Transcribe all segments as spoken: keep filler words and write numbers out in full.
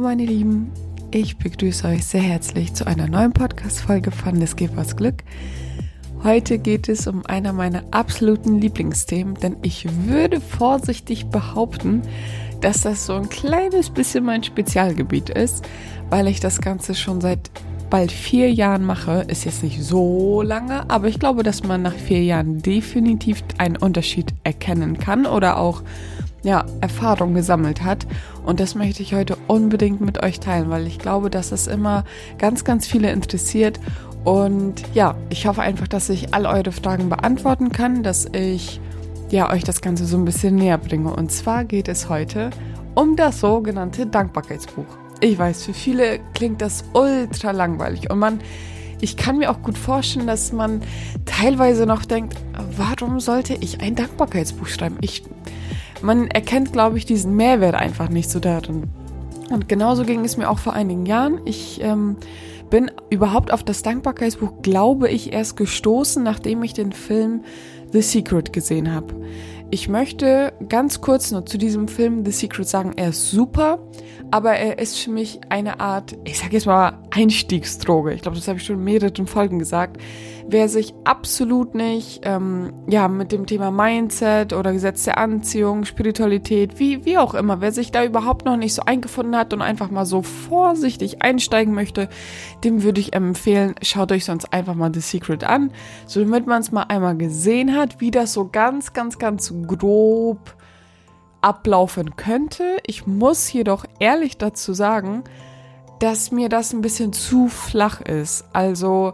meine Lieben, ich begrüße euch sehr herzlich zu einer neuen Podcast-Folge von Das gibt was Glück. Heute geht es um einer meiner absoluten Lieblingsthemen, denn ich würde vorsichtig behaupten, dass das so ein kleines bisschen mein Spezialgebiet ist, weil ich das Ganze schon seit bald vier Jahren mache. Ist jetzt nicht so lange, aber ich glaube, dass man nach vier Jahren definitiv einen Unterschied erkennen kann oder auch ja, Erfahrung gesammelt hat. Und das möchte ich heute unbedingt mit euch teilen, weil ich glaube, dass es immer ganz, ganz viele interessiert. Und ja, ich hoffe einfach, dass ich all eure Fragen beantworten kann, dass ich ja euch das Ganze so ein bisschen näher bringe. Und zwar geht es heute um das sogenannte Dankbarkeitsbuch. Ich weiß, für viele klingt das ultra langweilig und man, ich kann mir auch gut vorstellen, dass man teilweise noch denkt, warum sollte ich ein Dankbarkeitsbuch schreiben? Ich Man erkennt, glaube ich, diesen Mehrwert einfach nicht so darin. Und genauso ging es mir auch vor einigen Jahren. Ich ähm, bin überhaupt auf das Dankbarkeitsbuch, glaube ich, erst gestoßen, nachdem ich den Film The Secret gesehen habe. Ich möchte ganz kurz nur zu diesem Film The Secret sagen, er ist super, aber er ist für mich eine Art, ich sage jetzt mal Einstiegsdroge. Ich glaube, das habe ich schon in mehreren Folgen gesagt. Wer sich absolut nicht ähm, ja mit dem Thema Mindset oder Gesetz der Anziehung, Spiritualität, wie wie auch immer, wer sich da überhaupt noch nicht so eingefunden hat und einfach mal so vorsichtig einsteigen möchte, dem würde ich empfehlen, schaut euch sonst einfach mal The Secret an, so damit man es mal einmal gesehen hat, wie das so ganz, ganz, ganz grob ablaufen könnte. Ich muss jedoch ehrlich dazu sagen, dass mir das ein bisschen zu flach ist. Also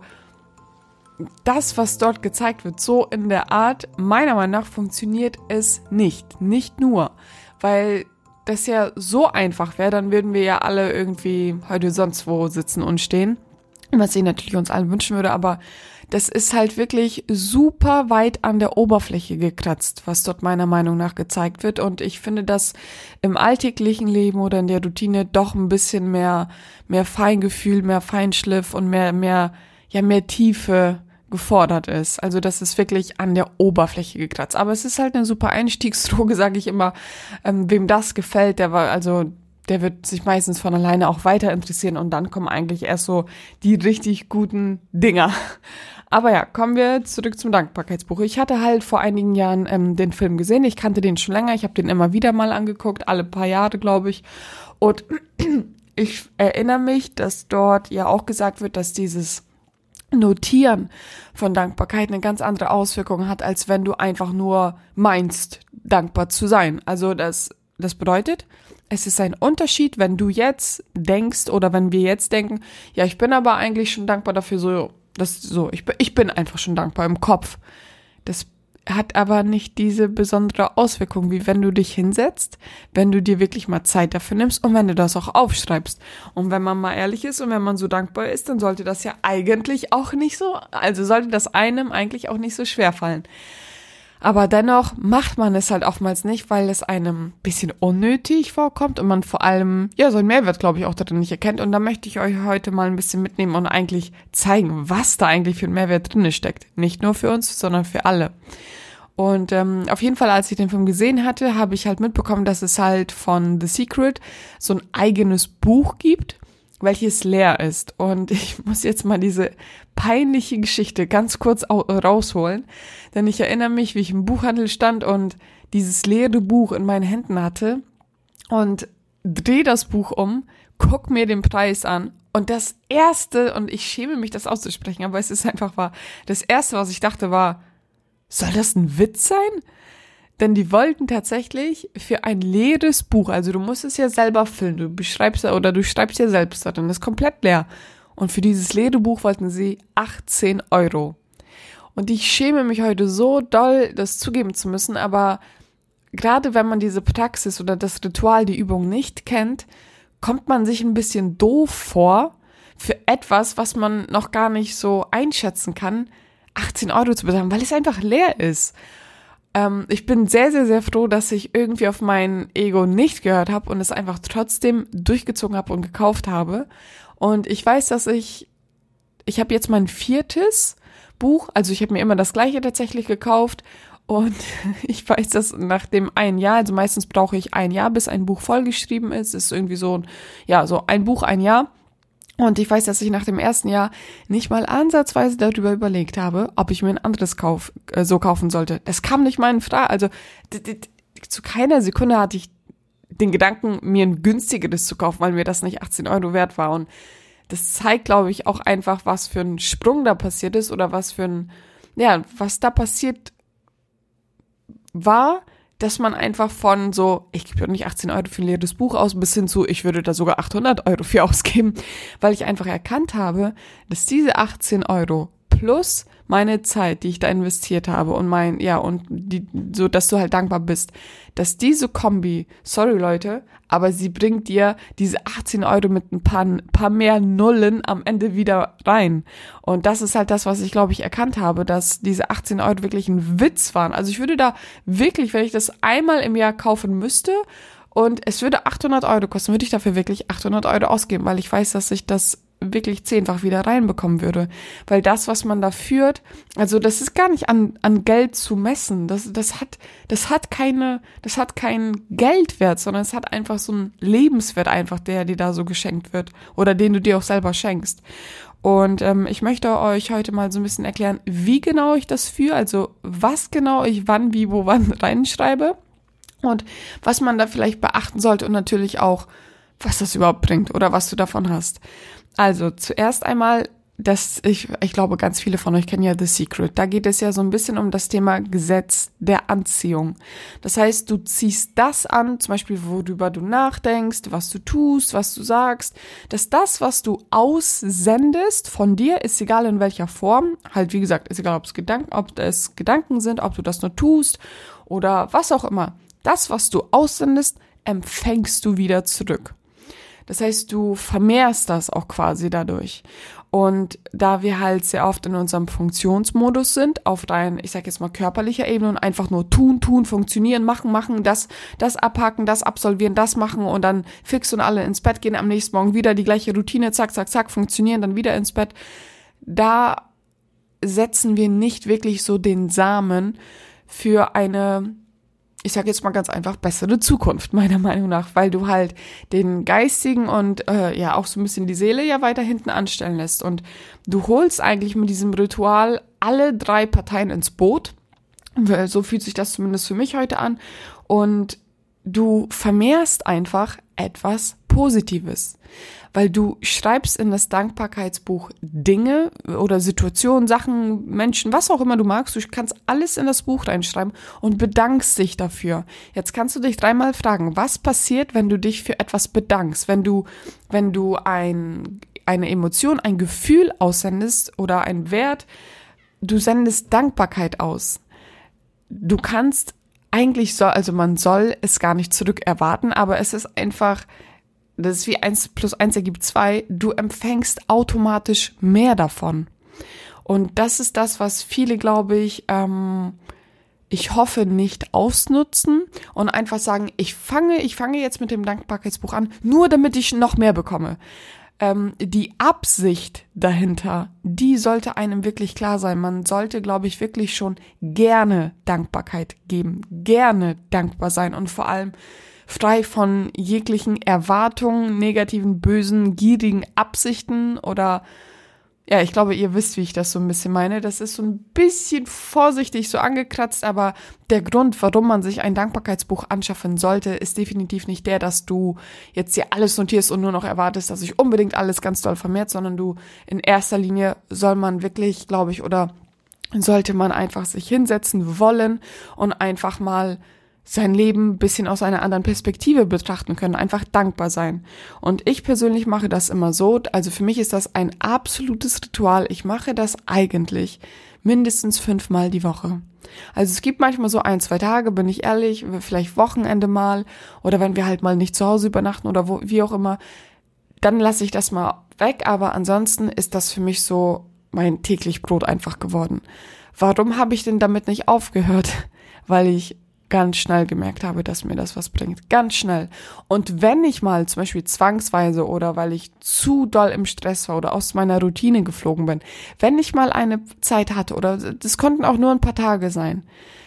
das, was dort gezeigt wird, so in der Art, meiner Meinung nach funktioniert es nicht. Nicht nur, weil das ja so einfach wäre, dann würden wir ja alle irgendwie heute sonst wo sitzen und stehen. Was ich natürlich uns allen wünschen würde, aber das ist halt wirklich super weit an der Oberfläche gekratzt, was dort meiner Meinung nach gezeigt wird. Und ich finde, dass im alltäglichen Leben oder in der Routine doch ein bisschen mehr, mehr Feingefühl, mehr Feinschliff und mehr, mehr, ja, mehr Tiefe gefordert ist. Also das ist wirklich an der Oberfläche gekratzt. Aber es ist halt eine super Einstiegsdroge, sage ich immer. Ähm, wem das gefällt, der war also der wird sich meistens von alleine auch weiter interessieren und dann kommen eigentlich erst so die richtig guten Dinger. Aber ja, kommen wir zurück zum Dankbarkeitsbuch. Ich hatte halt vor einigen Jahren ähm, den Film gesehen. Ich kannte den schon länger. Ich habe den immer wieder mal angeguckt, alle paar Jahre, glaube ich. Und ich erinnere mich, dass dort ja auch gesagt wird, dass dieses Notieren von Dankbarkeit eine ganz andere Auswirkung hat, als wenn du einfach nur meinst, dankbar zu sein. Also das, das bedeutet, es ist ein Unterschied, wenn du jetzt denkst oder wenn wir jetzt denken, ja, ich bin aber eigentlich schon dankbar dafür, so, das, so, ich bin, ich bin einfach schon dankbar im Kopf. Das hat aber nicht diese besondere Auswirkung, wie wenn du dich hinsetzt, wenn du dir wirklich mal Zeit dafür nimmst und wenn du das auch aufschreibst. Und wenn man mal ehrlich ist und wenn man so dankbar ist, dann sollte das ja eigentlich auch nicht so, also sollte das einem eigentlich auch nicht so schwer fallen. Aber dennoch macht man es halt oftmals nicht, weil es einem ein bisschen unnötig vorkommt und man vor allem, ja, so einen Mehrwert, glaube ich, auch darin nicht erkennt. Und da möchte ich euch heute mal ein bisschen mitnehmen und eigentlich zeigen, was da eigentlich für ein Mehrwert drin steckt. Nicht nur für uns, sondern für alle. Und ähm, auf jeden Fall, als ich den Film gesehen hatte, habe ich halt mitbekommen, dass es halt von The Secret so ein eigenes Buch gibt, welches leer ist. Und ich muss jetzt mal diese peinliche Geschichte ganz kurz au- rausholen, denn ich erinnere mich, wie ich im Buchhandel stand und dieses leere Buch in meinen Händen hatte und drehe das Buch um, guck mir den Preis an und das erste, und ich schäme mich, das auszusprechen, aber es ist einfach wahr, das erste, was ich dachte, war, soll das ein Witz sein? Denn die wollten tatsächlich für ein leeres Buch, also du musst es ja selber füllen, du beschreibst oder du schreibst ja selbst darin, das ist komplett leer. Und für dieses leere Buch wollten sie achtzehn Euro. Und ich schäme mich heute so doll, das zugeben zu müssen, aber gerade wenn man diese Praxis oder das Ritual, die Übung nicht kennt, kommt man sich ein bisschen doof vor, für etwas, was man noch gar nicht so einschätzen kann, achtzehn Euro zu bezahlen, weil es einfach leer ist. Ähm, ich bin sehr, sehr, sehr froh, dass ich irgendwie auf mein Ego nicht gehört habe und es einfach trotzdem durchgezogen habe und gekauft habe. Und ich weiß, dass ich, ich habe jetzt mein viertes Buch, also ich habe mir immer das gleiche tatsächlich gekauft Und ich weiß, dass nach dem ein Jahr, also meistens brauche ich ein Jahr, bis ein Buch vollgeschrieben ist, ist irgendwie so, ja, so ein Buch, ein Jahr. Und ich weiß, dass ich nach dem ersten Jahr nicht mal ansatzweise darüber überlegt habe, ob ich mir ein anderes kauf, äh, so kaufen sollte. Das kam nicht mal in Frage. Also d- d- zu keiner Sekunde hatte ich den Gedanken, mir ein günstigeres zu kaufen, weil mir das nicht achtzehn Euro wert war. Und das zeigt, glaube ich, auch einfach, was für ein Sprung da passiert ist oder was für ein, ja, was da passiert war, dass man einfach von so, ich gebe nicht achtzehn Euro für ein leeres Buch aus, bis hin zu, ich würde da sogar achthundert Euro für ausgeben, weil ich einfach erkannt habe, dass diese achtzehn Euro plus meine Zeit, die ich da investiert habe und mein, ja, und die, so, dass du halt dankbar bist, dass diese Kombi, sorry Leute, aber sie bringt dir diese achtzehn Euro mit ein paar, paar mehr Nullen am Ende wieder rein. Und das ist halt das, was ich, glaube ich, erkannt habe, dass diese achtzehn Euro wirklich ein Witz waren. Also ich würde da wirklich, wenn ich das einmal im Jahr kaufen müsste und es würde achthundert Euro kosten, würde ich dafür wirklich achthundert Euro ausgeben, weil ich weiß, dass ich das wirklich zehnfach wieder reinbekommen würde. Weil das, was man da führt, also das ist gar nicht an, an Geld zu messen. Das, das hat, das hat keine, das hat keinen Geldwert, sondern es hat einfach so einen Lebenswert einfach, der dir da so geschenkt wird oder den du dir auch selber schenkst. Und ähm, ich möchte euch heute mal so ein bisschen erklären, wie genau ich das führe, also was genau ich wann, wie, wo, wann reinschreibe und was man da vielleicht beachten sollte und natürlich auch, was das überhaupt bringt oder was du davon hast. Also zuerst einmal, dass ich, ich glaube, ganz viele von euch kennen ja The Secret. Da geht es ja so ein bisschen um das Thema Gesetz der Anziehung. Das heißt, du ziehst das an, zum Beispiel, worüber du nachdenkst, was du tust, was du sagst, dass das, was du aussendest von dir, ist egal in welcher Form, halt wie gesagt, ist egal, ob es Gedanken, ob es Gedanken sind, ob du das nur tust oder was auch immer. Das, was du aussendest, empfängst du wieder zurück. Das heißt, du vermehrst das auch quasi dadurch. Und da wir halt sehr oft in unserem Funktionsmodus sind, auf rein, ich sag jetzt mal körperlicher Ebene und einfach nur tun, tun, funktionieren, machen, machen, das, das abhaken, das absolvieren, das machen und dann fix und alle ins Bett gehen, am nächsten Morgen wieder die gleiche Routine, zack, zack, zack, funktionieren, dann wieder ins Bett. Da setzen wir nicht wirklich so den Samen für eine, ich sage jetzt mal ganz einfach, bessere Zukunft, meiner Meinung nach, weil du halt den Geistigen und äh, ja auch so ein bisschen die Seele ja weiter hinten anstellen lässt. Und du holst eigentlich mit diesem Ritual alle drei Parteien ins Boot. So fühlt sich das zumindest für mich heute an. Und du vermehrst einfach etwas Positives, weil du schreibst in das Dankbarkeitsbuch Dinge oder Situationen, Sachen, Menschen, was auch immer du magst. Du kannst alles in das Buch reinschreiben und bedankst dich dafür. Jetzt kannst du dich dreimal fragen, was passiert, wenn du dich für etwas bedankst, wenn du, wenn du ein, eine Emotion, ein Gefühl aussendest oder ein Wert, du sendest Dankbarkeit aus. Du kannst eigentlich soll, also man soll es gar nicht zurück erwarten, aber es ist einfach, das ist wie eins plus eins ergibt zwei, du empfängst automatisch mehr davon. Und das ist das, was viele, glaube ich, ähm, ich hoffe, nicht ausnutzen und einfach sagen, ich fange, ich fange jetzt mit dem Dankbarkeitsbuch an, nur damit ich noch mehr bekomme. Ähm, die Absicht dahinter, die sollte einem wirklich klar sein. Man sollte, glaube ich, wirklich schon gerne Dankbarkeit geben, gerne dankbar sein und vor allem frei von jeglichen Erwartungen, negativen, bösen, gierigen Absichten oder ja, ich glaube, ihr wisst, wie ich das so ein bisschen meine. Das ist so ein bisschen vorsichtig so angekratzt, aber der Grund, warum man sich ein Dankbarkeitsbuch anschaffen sollte, ist definitiv nicht der, dass du jetzt hier alles notierst und nur noch erwartest, dass sich unbedingt alles ganz doll vermehrt, sondern du in erster Linie soll man wirklich, glaube ich, oder sollte man einfach sich hinsetzen wollen und einfach mal sein Leben ein bisschen aus einer anderen Perspektive betrachten können, einfach dankbar sein. Und ich persönlich mache das immer so, also für mich ist das ein absolutes Ritual. Ich mache das eigentlich mindestens fünfmal die Woche. Also es gibt manchmal so ein, zwei Tage, bin ich ehrlich, vielleicht Wochenende mal oder wenn wir halt mal nicht zu Hause übernachten oder wo, wie auch immer, dann lasse ich das mal weg, aber ansonsten ist das für mich so mein täglich Brot einfach geworden. Warum habe ich denn damit nicht aufgehört? Weil ich ganz schnell gemerkt habe, dass mir das was bringt. Ganz schnell. Und wenn ich mal zum Beispiel zwangsweise oder weil ich zu doll im Stress war oder aus meiner Routine geflogen bin, wenn ich mal eine Zeit hatte oder das konnten auch nur ein paar Tage sein,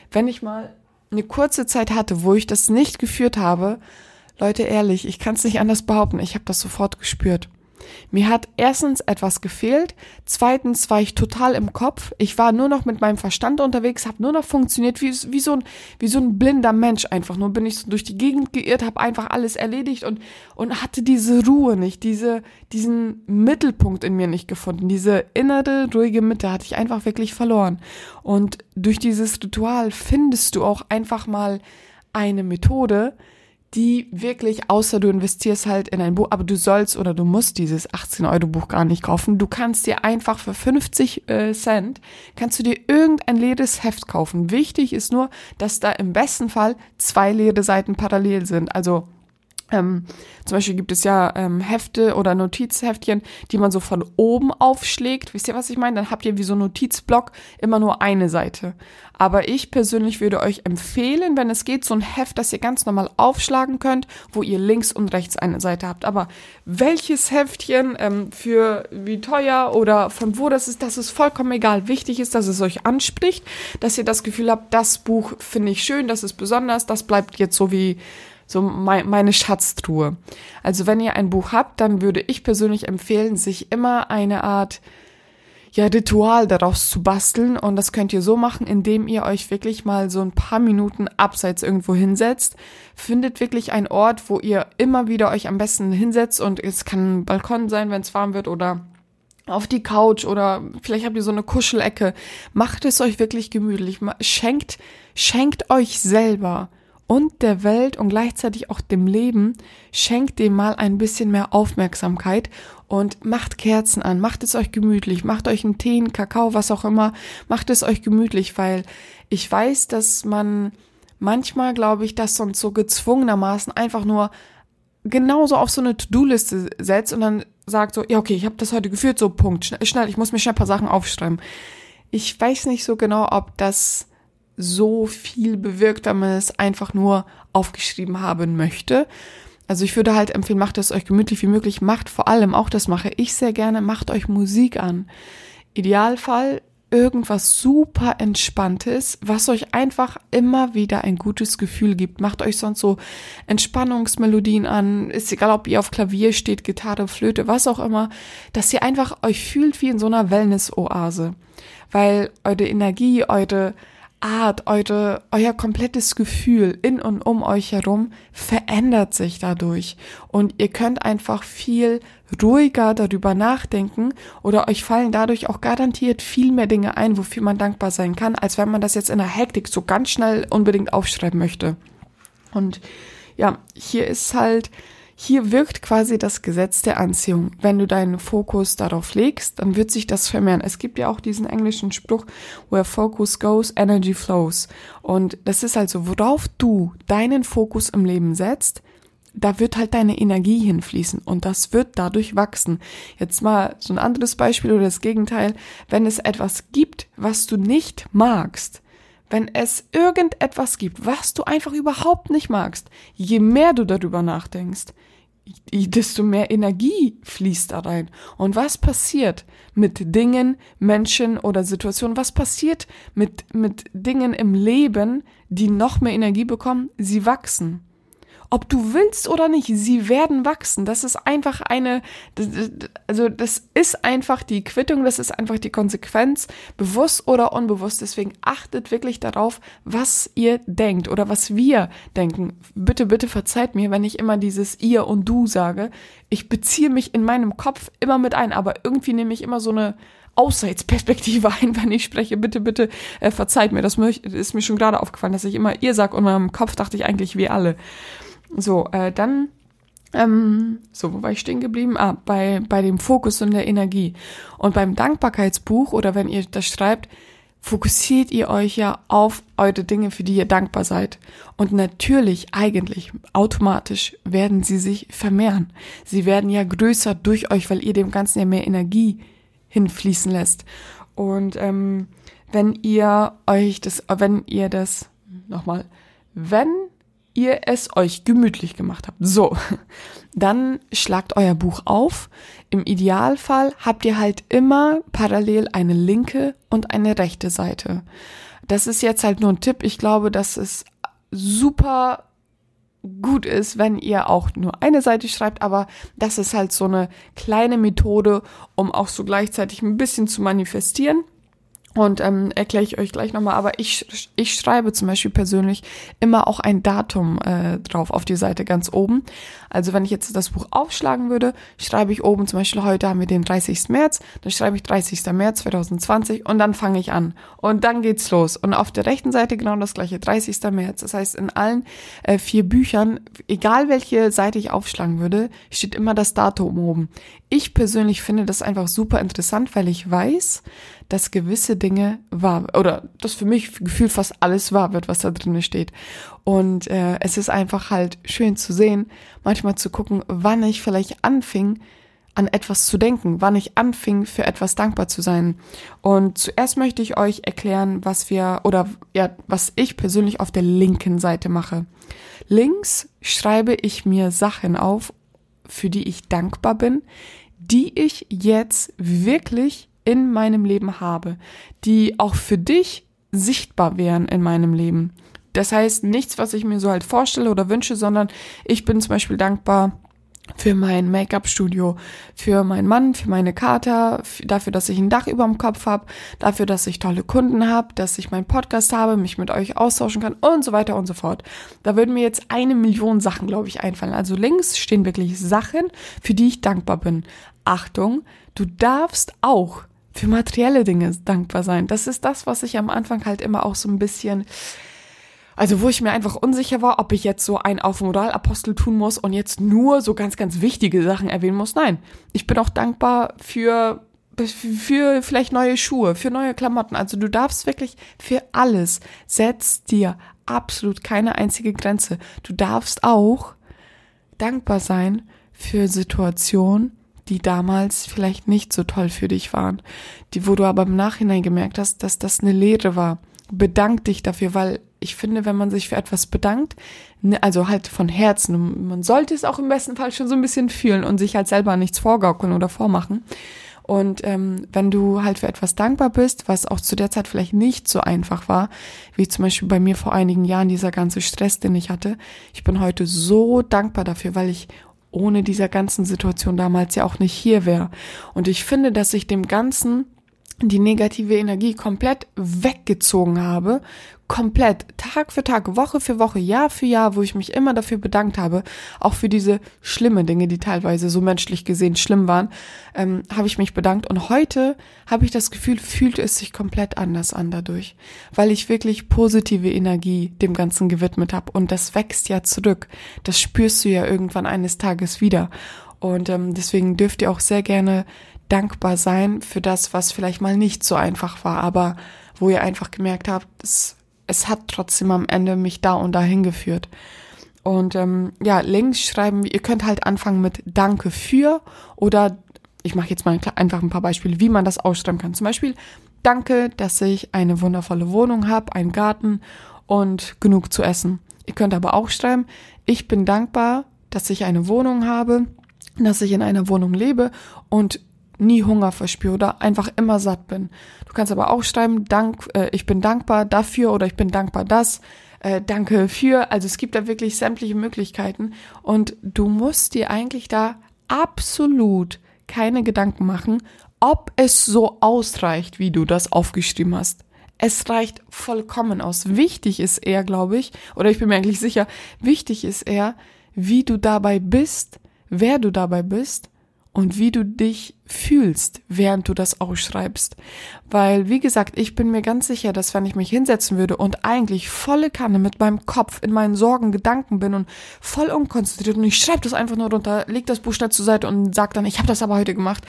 wenn ich mal eine kurze Zeit hatte, wo ich das nicht geführt habe, Leute, ehrlich, ich kann es nicht anders behaupten, ich habe das sofort gespürt. Mir hat erstens etwas gefehlt, zweitens war ich total im Kopf, ich war nur noch mit meinem Verstand unterwegs, habe nur noch funktioniert wie, wie, so ein, wie so ein blinder Mensch einfach, nur bin ich so durch die Gegend geirrt, habe einfach alles erledigt und, und hatte diese Ruhe nicht, diese, diesen Mittelpunkt in mir nicht gefunden, diese innere, ruhige Mitte hatte ich einfach wirklich verloren. Und durch dieses Ritual findest du auch einfach mal eine Methode, die wirklich, außer du investierst halt in ein Buch, aber du sollst oder du musst dieses achtzehn Euro Buch gar nicht kaufen. Du kannst dir einfach für fünfzig äh, Cent, kannst du dir irgendein leeres Heft kaufen. Wichtig ist nur, dass da im besten Fall zwei leere Seiten parallel sind. Also Ähm, zum Beispiel gibt es ja ähm, Hefte oder Notizheftchen, die man so von oben aufschlägt. Wisst ihr, was ich meine? Dann habt ihr wie so ein Notizblock immer nur eine Seite. Aber ich persönlich würde euch empfehlen, wenn es geht, so ein Heft, das ihr ganz normal aufschlagen könnt, wo ihr links und rechts eine Seite habt. Aber welches Heftchen, ähm, für wie teuer oder von wo das ist, das ist vollkommen egal. Wichtig ist, dass es euch anspricht, dass ihr das Gefühl habt, das Buch finde ich schön, das ist besonders, das bleibt jetzt so wie so meine Schatztruhe. Also wenn ihr ein Buch habt, dann würde ich persönlich empfehlen, sich immer eine Art ja, Ritual daraus zu basteln. Und das könnt ihr so machen, indem ihr euch wirklich mal so ein paar Minuten abseits irgendwo hinsetzt. Findet wirklich einen Ort, wo ihr immer wieder euch am besten hinsetzt. Und es kann ein Balkon sein, wenn es warm wird, oder auf die Couch, oder vielleicht habt ihr so eine Kuschelecke. Macht es euch wirklich gemütlich. Schenkt, schenkt euch selber und der Welt und gleichzeitig auch dem Leben, schenkt dem mal ein bisschen mehr Aufmerksamkeit und macht Kerzen an, macht es euch gemütlich, macht euch einen Tee, einen Kakao, was auch immer, macht es euch gemütlich, weil ich weiß, dass man manchmal, glaube ich, das sonst so gezwungenermaßen einfach nur genauso auf so eine To-Do-Liste setzt und dann sagt so, ja okay, ich habe das heute geführt, so Punkt, schnell, schnell, ich muss mir schnell ein paar Sachen aufschreiben. Ich weiß nicht so genau, ob das so viel bewirkt, wenn man es einfach nur aufgeschrieben haben möchte. Also ich würde halt empfehlen, macht es euch gemütlich wie möglich, macht vor allem, auch das mache ich sehr gerne, macht euch Musik an. Idealfall irgendwas super Entspanntes, was euch einfach immer wieder ein gutes Gefühl gibt. Macht euch sonst so Entspannungsmelodien an, ist egal, ob ihr auf Klavier steht, Gitarre, Flöte, was auch immer, dass ihr einfach euch fühlt wie in so einer Wellness-Oase. Weil eure Energie, eure Art, eure, euer komplettes Gefühl in und um euch herum verändert sich dadurch und ihr könnt einfach viel ruhiger darüber nachdenken oder euch fallen dadurch auch garantiert viel mehr Dinge ein, wofür man dankbar sein kann, als wenn man das jetzt in der Hektik so ganz schnell unbedingt aufschreiben möchte. Und ja, hier ist halt Hier wirkt quasi das Gesetz der Anziehung. Wenn du deinen Fokus darauf legst, dann wird sich das vermehren. Es gibt ja auch diesen englischen Spruch, where focus goes, energy flows. Und das ist also, worauf du deinen Fokus im Leben setzt, da wird halt deine Energie hinfließen und das wird dadurch wachsen. Jetzt mal so ein anderes Beispiel oder das Gegenteil. Wenn es etwas gibt, was du nicht magst, wenn es irgendetwas gibt, was du einfach überhaupt nicht magst, je mehr du darüber nachdenkst, desto mehr Energie fließt da rein. Und was passiert mit Dingen, Menschen oder Situationen? Was passiert mit, mit Dingen im Leben, die noch mehr Energie bekommen? Sie wachsen. Ob du willst oder nicht, sie werden wachsen. Das ist einfach eine, also das ist einfach die Quittung, das ist einfach die Konsequenz, bewusst oder unbewusst. Deswegen achtet wirklich darauf, was ihr denkt oder was wir denken. Bitte, bitte verzeiht mir, wenn ich immer dieses ihr und du sage. Ich beziehe mich in meinem Kopf immer mit ein, aber irgendwie nehme ich immer so eine Außenperspektive ein, wenn ich spreche. Bitte, bitte äh, verzeiht mir. Das ist mir schon gerade aufgefallen, dass ich immer ihr sage und in meinem Kopf dachte ich eigentlich wir alle. So, äh, dann, ähm, so, wo war ich stehen geblieben? Ah, bei, bei dem Fokus und der Energie. Und beim Dankbarkeitsbuch oder wenn ihr das schreibt, fokussiert ihr euch ja auf eure Dinge, für die ihr dankbar seid. Und natürlich, eigentlich, automatisch werden sie sich vermehren. Sie werden ja größer durch euch, weil ihr dem Ganzen ja mehr Energie hinfließen lässt. Und ähm, wenn ihr euch das, wenn ihr das, nochmal, wenn ihr es euch gemütlich gemacht habt. So, dann schlagt euer Buch auf. Im Idealfall habt ihr halt immer parallel eine linke und eine rechte Seite. das ist jetzt halt nur ein Tipp. Ich glaube, dass es super gut ist, wenn ihr auch nur eine Seite schreibt, aber das ist halt so eine kleine Methode, um auch so gleichzeitig ein bisschen zu manifestieren. Und ähm, erkläre ich euch gleich nochmal, aber ich, ich schreibe zum Beispiel persönlich immer auch ein Datum äh, drauf auf die Seite ganz oben. Also wenn ich jetzt das Buch aufschlagen würde, schreibe ich oben zum Beispiel, heute haben wir den dreißigsten März, dann schreibe ich dreißigsten März zweitausendzwanzig und dann fange ich an. Und dann geht's los. Und auf der rechten Seite genau das gleiche, dreißigsten März. Das heißt, in allen äh, vier Büchern, egal welche Seite ich aufschlagen würde, steht immer das Datum oben. Ich persönlich finde das einfach super interessant, weil ich weiß, dass gewisse Dinge wahr, oder dass für mich gefühlt fast alles wahr wird, was da drin steht. Und äh, es ist einfach halt schön zu sehen, manchmal zu gucken, wann ich vielleicht anfing, an etwas zu denken, wann ich anfing, für etwas dankbar zu sein. Und zuerst möchte ich euch erklären, was wir, oder ja, was ich persönlich auf der linken Seite mache. Links schreibe ich mir Sachen auf, für die ich dankbar bin, die ich jetzt wirklich in meinem Leben habe, die auch für dich sichtbar wären in meinem Leben. Das heißt, nichts, was ich mir so halt vorstelle oder wünsche, sondern ich bin zum Beispiel dankbar für mein Make-up-Studio, für meinen Mann, für meine Kater, dafür, dass ich ein Dach über dem Kopf habe, dafür, dass ich tolle Kunden habe, dass ich meinen Podcast habe, mich mit euch austauschen kann und so weiter und so fort. Da würden mir jetzt eine Million Sachen, glaube ich, einfallen. Also links stehen wirklich Sachen, für die ich dankbar bin. Achtung, du darfst auch für materielle Dinge dankbar sein. Das ist das, was ich am Anfang halt immer auch so ein bisschen, also wo ich mir einfach unsicher war, ob ich jetzt so ein auf Moralapostel tun muss und jetzt nur so ganz, ganz wichtige Sachen erwähnen muss. Nein, ich bin auch dankbar für, für vielleicht neue Schuhe, für neue Klamotten. Also du darfst wirklich für alles, setz dir absolut keine einzige Grenze. Du darfst auch dankbar sein für Situationen, die damals vielleicht nicht so toll für dich waren, die, wo du aber im Nachhinein gemerkt hast, dass das eine Lehre war. Bedank dich dafür, weil ich finde, wenn man sich für etwas bedankt, also halt von Herzen, man sollte es auch im besten Fall schon so ein bisschen fühlen und sich halt selber nichts vorgaukeln oder vormachen. Und ähm, wenn du halt für etwas dankbar bist, was auch zu der Zeit vielleicht nicht so einfach war, wie zum Beispiel bei mir vor einigen Jahren dieser ganze Stress, den ich hatte, ich bin heute so dankbar dafür, weil ich ohne dieser ganzen Situation damals ja auch nicht hier wäre. Und ich finde, dass ich dem Ganzen die negative Energie komplett weggezogen habe, komplett, Tag für Tag, Woche für Woche, Jahr für Jahr, wo ich mich immer dafür bedankt habe, auch für diese schlimmen Dinge, die teilweise so menschlich gesehen schlimm waren, ähm, habe ich mich bedankt. Und heute habe ich das Gefühl, fühlt es sich komplett anders an dadurch, weil ich wirklich positive Energie dem Ganzen gewidmet habe. Und das wächst ja zurück. Das spürst du ja irgendwann eines Tages wieder. Und ähm, deswegen dürft ihr auch sehr gerne dankbar sein für das, was vielleicht mal nicht so einfach war, aber wo ihr einfach gemerkt habt, es, es hat trotzdem am Ende mich da und dahin geführt. Und ähm, ja, links schreiben, ihr könnt halt anfangen mit Danke für oder ich mache jetzt mal einfach ein paar Beispiele, wie man das ausschreiben kann. Zum Beispiel, danke, dass ich eine wundervolle Wohnung habe, einen Garten und genug zu essen. Ihr könnt aber auch schreiben, ich bin dankbar, dass ich eine Wohnung habe, dass ich in einer Wohnung lebe und nie Hunger verspüre oder einfach immer satt bin. Du kannst aber auch schreiben, Dank, äh, ich bin dankbar dafür oder ich bin dankbar das, äh, danke für. Also es gibt da wirklich sämtliche Möglichkeiten und du musst dir eigentlich da absolut keine Gedanken machen, ob es so ausreicht, wie du das aufgeschrieben hast. Es reicht vollkommen aus. Wichtig ist eher, glaube ich, oder ich bin mir eigentlich sicher, wichtig ist eher, wie du dabei bist, wer du dabei bist und wie du dich fühlst, während du das ausschreibst. Weil, wie gesagt, ich bin mir ganz sicher, dass wenn ich mich hinsetzen würde und eigentlich volle Kanne mit meinem Kopf in meinen Sorgen, Gedanken bin und voll unkonzentriert und ich schreibe das einfach nur runter, leg das Buch schnell zur Seite und sag dann, ich habe das aber heute gemacht,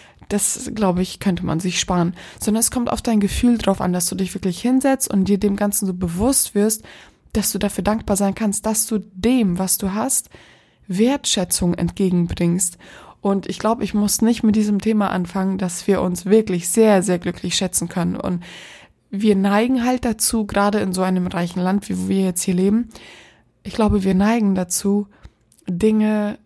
das, glaube ich, könnte man sich sparen. Sondern es kommt auf dein Gefühl drauf an, dass du dich wirklich hinsetzt und dir dem Ganzen so bewusst wirst, dass du dafür dankbar sein kannst, dass du dem, was du hast, Wertschätzung entgegenbringst. Und ich glaube, ich muss nicht mit diesem Thema anfangen, dass wir uns wirklich sehr, sehr glücklich schätzen können. Und wir neigen halt dazu, gerade in so einem reichen Land, wie wir jetzt hier leben, ich glaube, wir neigen dazu, Dinge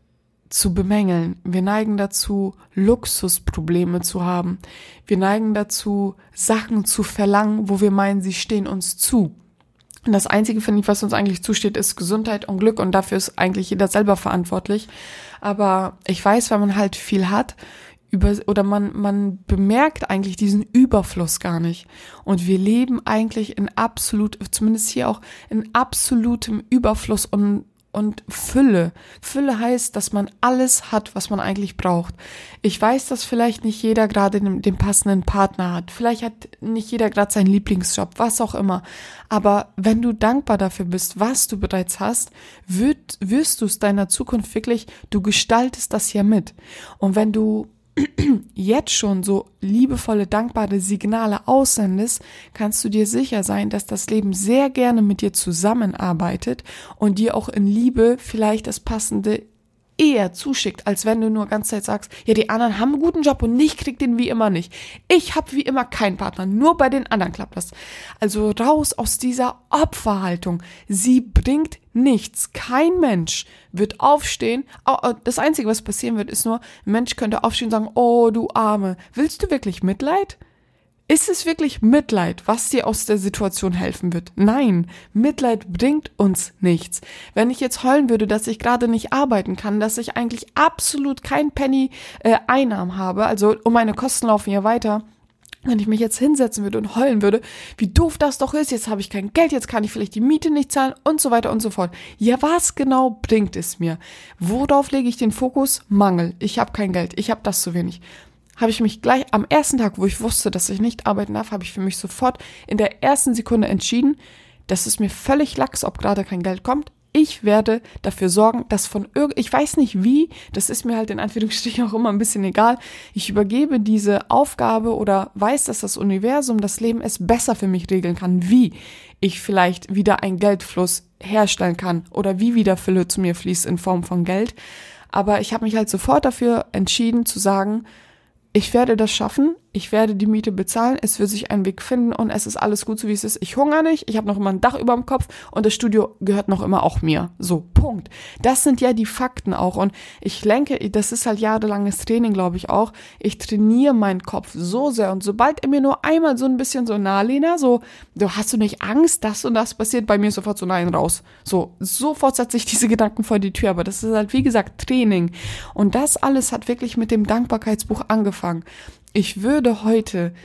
zu bemängeln. Wir neigen dazu, Luxusprobleme zu haben. Wir neigen dazu, Sachen zu verlangen, wo wir meinen, sie stehen uns zu. Und das Einzige, finde ich, was uns eigentlich zusteht, ist Gesundheit und Glück. Und dafür ist eigentlich jeder selber verantwortlich. Aber ich weiß, wenn man halt viel hat, über, oder man, man bemerkt eigentlich diesen Überfluss gar nicht. Und wir leben eigentlich in absolut, zumindest hier auch, in absolutem Überfluss und Und Fülle. Fülle heißt, dass man alles hat, was man eigentlich braucht. Ich weiß, dass vielleicht nicht jeder gerade den, den passenden Partner hat. Vielleicht hat nicht jeder gerade seinen Lieblingsjob, was auch immer. Aber wenn du dankbar dafür bist, was du bereits hast, wirst, wirst du es deiner Zukunft wirklich, du gestaltest das ja mit. Und wenn du jetzt schon so liebevolle, dankbare Signale aussendest, kannst du dir sicher sein, dass das Leben sehr gerne mit dir zusammenarbeitet und dir auch in Liebe vielleicht das Passende eher zuschickt, als wenn du nur ganze Zeit sagst, ja, die anderen haben einen guten Job und ich krieg den wie immer nicht. Ich habe wie immer keinen Partner, nur bei den anderen klappt das. Also raus aus dieser Opferhaltung. Sie bringt nichts. Kein Mensch wird aufstehen. Das Einzige, was passieren wird, ist nur, ein Mensch könnte aufstehen und sagen, oh, du Arme, willst du wirklich Mitleid? Ist es wirklich Mitleid, was dir aus der Situation helfen wird? Nein, Mitleid bringt uns nichts. Wenn ich jetzt heulen würde, dass ich gerade nicht arbeiten kann, dass ich eigentlich absolut kein Penny äh, Einnahmen habe, also um meine Kosten laufen ja weiter, wenn ich mich jetzt hinsetzen würde und heulen würde, wie doof das doch ist, jetzt habe ich kein Geld, jetzt kann ich vielleicht die Miete nicht zahlen und so weiter und so fort. Ja, was genau bringt es mir? Worauf lege ich den Fokus? Mangel. Ich habe kein Geld, ich habe das zu wenig. Habe ich mich gleich am ersten Tag, wo ich wusste, dass ich nicht arbeiten darf, habe ich für mich sofort in der ersten Sekunde entschieden, dass es mir völlig lax, ob gerade kein Geld kommt. Ich werde dafür sorgen, dass von irgend, ich weiß nicht wie, das ist mir halt in Anführungsstrichen auch immer ein bisschen egal. Ich übergebe diese Aufgabe oder weiß, dass das Universum, das Leben es besser für mich regeln kann, wie ich vielleicht wieder einen Geldfluss herstellen kann oder wie wieder Fülle zu mir fließt in Form von Geld. Aber ich habe mich halt sofort dafür entschieden zu sagen, ich werde das schaffen, ich werde die Miete bezahlen, es wird sich ein Weg finden und es ist alles gut, so wie es ist. Ich hungere nicht, ich habe noch immer ein Dach über dem Kopf und das Studio gehört noch immer auch mir. So, Punkt. Das sind ja die Fakten auch und ich lenke, das ist halt jahrelanges Training, glaube ich auch. Ich trainiere meinen Kopf so sehr und sobald er mir nur einmal so ein bisschen so nahe, Lena, so, du hast du nicht Angst, das und das passiert, bei mir sofort so nein, raus. So, sofort setze ich diese Gedanken vor die Tür, aber das ist halt, wie gesagt, Training. Und das alles hat wirklich mit dem Dankbarkeitsbuch angefangen. Ich würde heute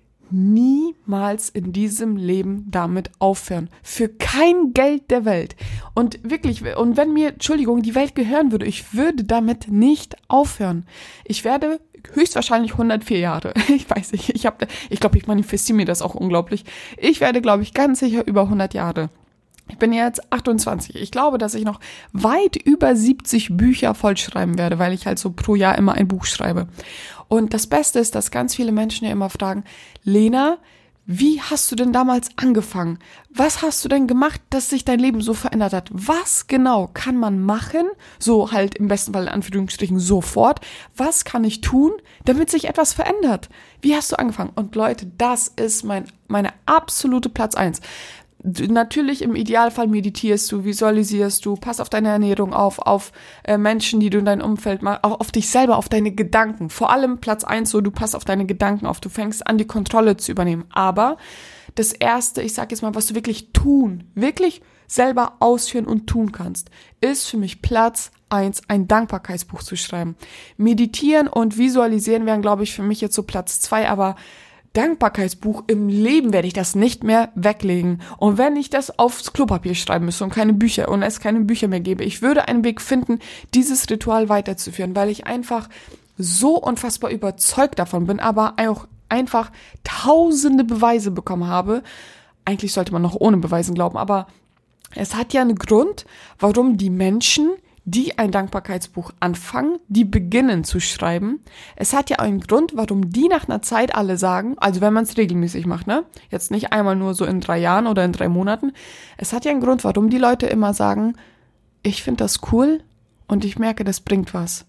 niemals in diesem Leben damit aufhören. Für kein Geld der Welt. Und wirklich, und wenn mir, Entschuldigung, die Welt gehören würde, ich würde damit nicht aufhören. Ich werde höchstwahrscheinlich hundertvier Jahre. Ich weiß nicht, ich habe, ich glaube, ich manifestiere mir das auch unglaublich. Ich werde, glaube ich, ganz sicher über hundert Jahre. Ich bin jetzt achtundzwanzig. Ich glaube, dass ich noch weit über siebzig Bücher vollschreiben werde, weil ich halt so pro Jahr immer ein Buch schreibe. Und das Beste ist, dass ganz viele Menschen ja immer fragen, Lena, wie hast du denn damals angefangen? Was hast du denn gemacht, dass sich dein Leben so verändert hat? Was genau kann man machen? So halt im besten Fall in Anführungsstrichen sofort. Was kann ich tun, damit sich etwas verändert? Wie hast du angefangen? Und Leute, das ist mein meine absolute Platz eins. Natürlich im Idealfall meditierst du, visualisierst du, pass auf deine Ernährung auf, auf äh, Menschen, die du in deinem Umfeld machst, auch auf dich selber, auf deine Gedanken. Vor allem Platz eins, so du passt auf deine Gedanken auf, du fängst an, die Kontrolle zu übernehmen. Aber das Erste, ich sag jetzt mal, was du wirklich tun, wirklich selber ausführen und tun kannst, ist für mich Platz eins, ein Dankbarkeitsbuch zu schreiben. Meditieren und visualisieren wären, glaube ich, für mich jetzt so Platz zwei, aber Dankbarkeitsbuch, im Leben werde ich das nicht mehr weglegen. Und wenn ich das aufs Klopapier schreiben müsste und keine Bücher und es keine Bücher mehr gebe, ich würde einen Weg finden, dieses Ritual weiterzuführen, weil ich einfach so unfassbar überzeugt davon bin, aber auch einfach tausende Beweise bekommen habe. Eigentlich sollte man noch ohne Beweisen glauben, aber es hat ja einen Grund, warum die Menschen, die ein Dankbarkeitsbuch anfangen, die beginnen zu schreiben. Es hat ja einen Grund, warum die nach einer Zeit alle sagen, also wenn man es regelmäßig macht, ne? Jetzt nicht einmal nur so in drei Jahren oder in drei Monaten. Es hat ja einen Grund, warum die Leute immer sagen, ich finde das cool und ich merke, das bringt was.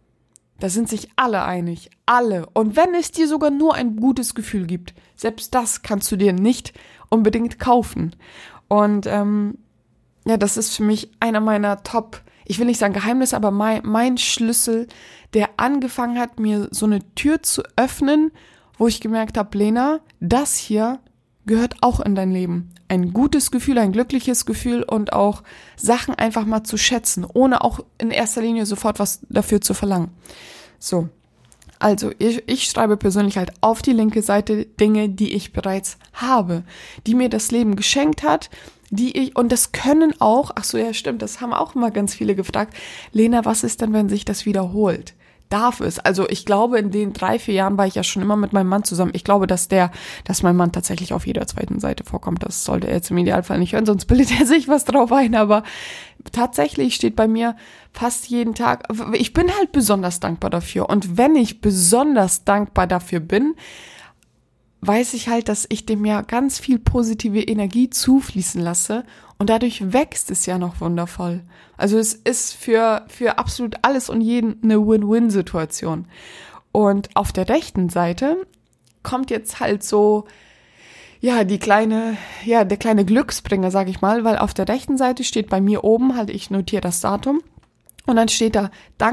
Da sind sich alle einig, alle. Und wenn es dir sogar nur ein gutes Gefühl gibt, selbst das kannst du dir nicht unbedingt kaufen. Und ähm, ja, das ist für mich einer meiner Top ich will nicht sagen Geheimnis, aber mein, mein Schlüssel, der angefangen hat, mir so eine Tür zu öffnen, wo ich gemerkt habe, Lena, das hier gehört auch in dein Leben. Ein gutes Gefühl, ein glückliches Gefühl und auch Sachen einfach mal zu schätzen, ohne auch in erster Linie sofort was dafür zu verlangen. So, also ich, ich schreibe persönlich halt auf die linke Seite Dinge, die ich bereits habe, die mir das Leben geschenkt hat, die ich, und das können auch, ach so, ja stimmt, das haben auch immer ganz viele gefragt, Lena, was ist denn, wenn sich das wiederholt? Darf es? Also ich glaube, in den drei, vier Jahren war ich ja schon immer mit meinem Mann zusammen. Ich glaube, dass der, dass mein Mann tatsächlich auf jeder zweiten Seite vorkommt. Das sollte er jetzt im Idealfall nicht hören, sonst bildet er sich was drauf ein. Aber tatsächlich steht bei mir fast jeden Tag, ich bin halt besonders dankbar dafür. Und wenn ich besonders dankbar dafür bin, weiß ich halt, dass ich dem ja ganz viel positive Energie zufließen lasse und dadurch wächst es ja noch wundervoll. Also es ist für für absolut alles und jeden eine Win-Win-Situation. Und auf der rechten Seite kommt jetzt halt so, ja, die kleine, ja, der kleine Glücksbringer, sag ich mal, weil auf der rechten Seite steht bei mir oben, halt ich notiere das Datum, und dann steht da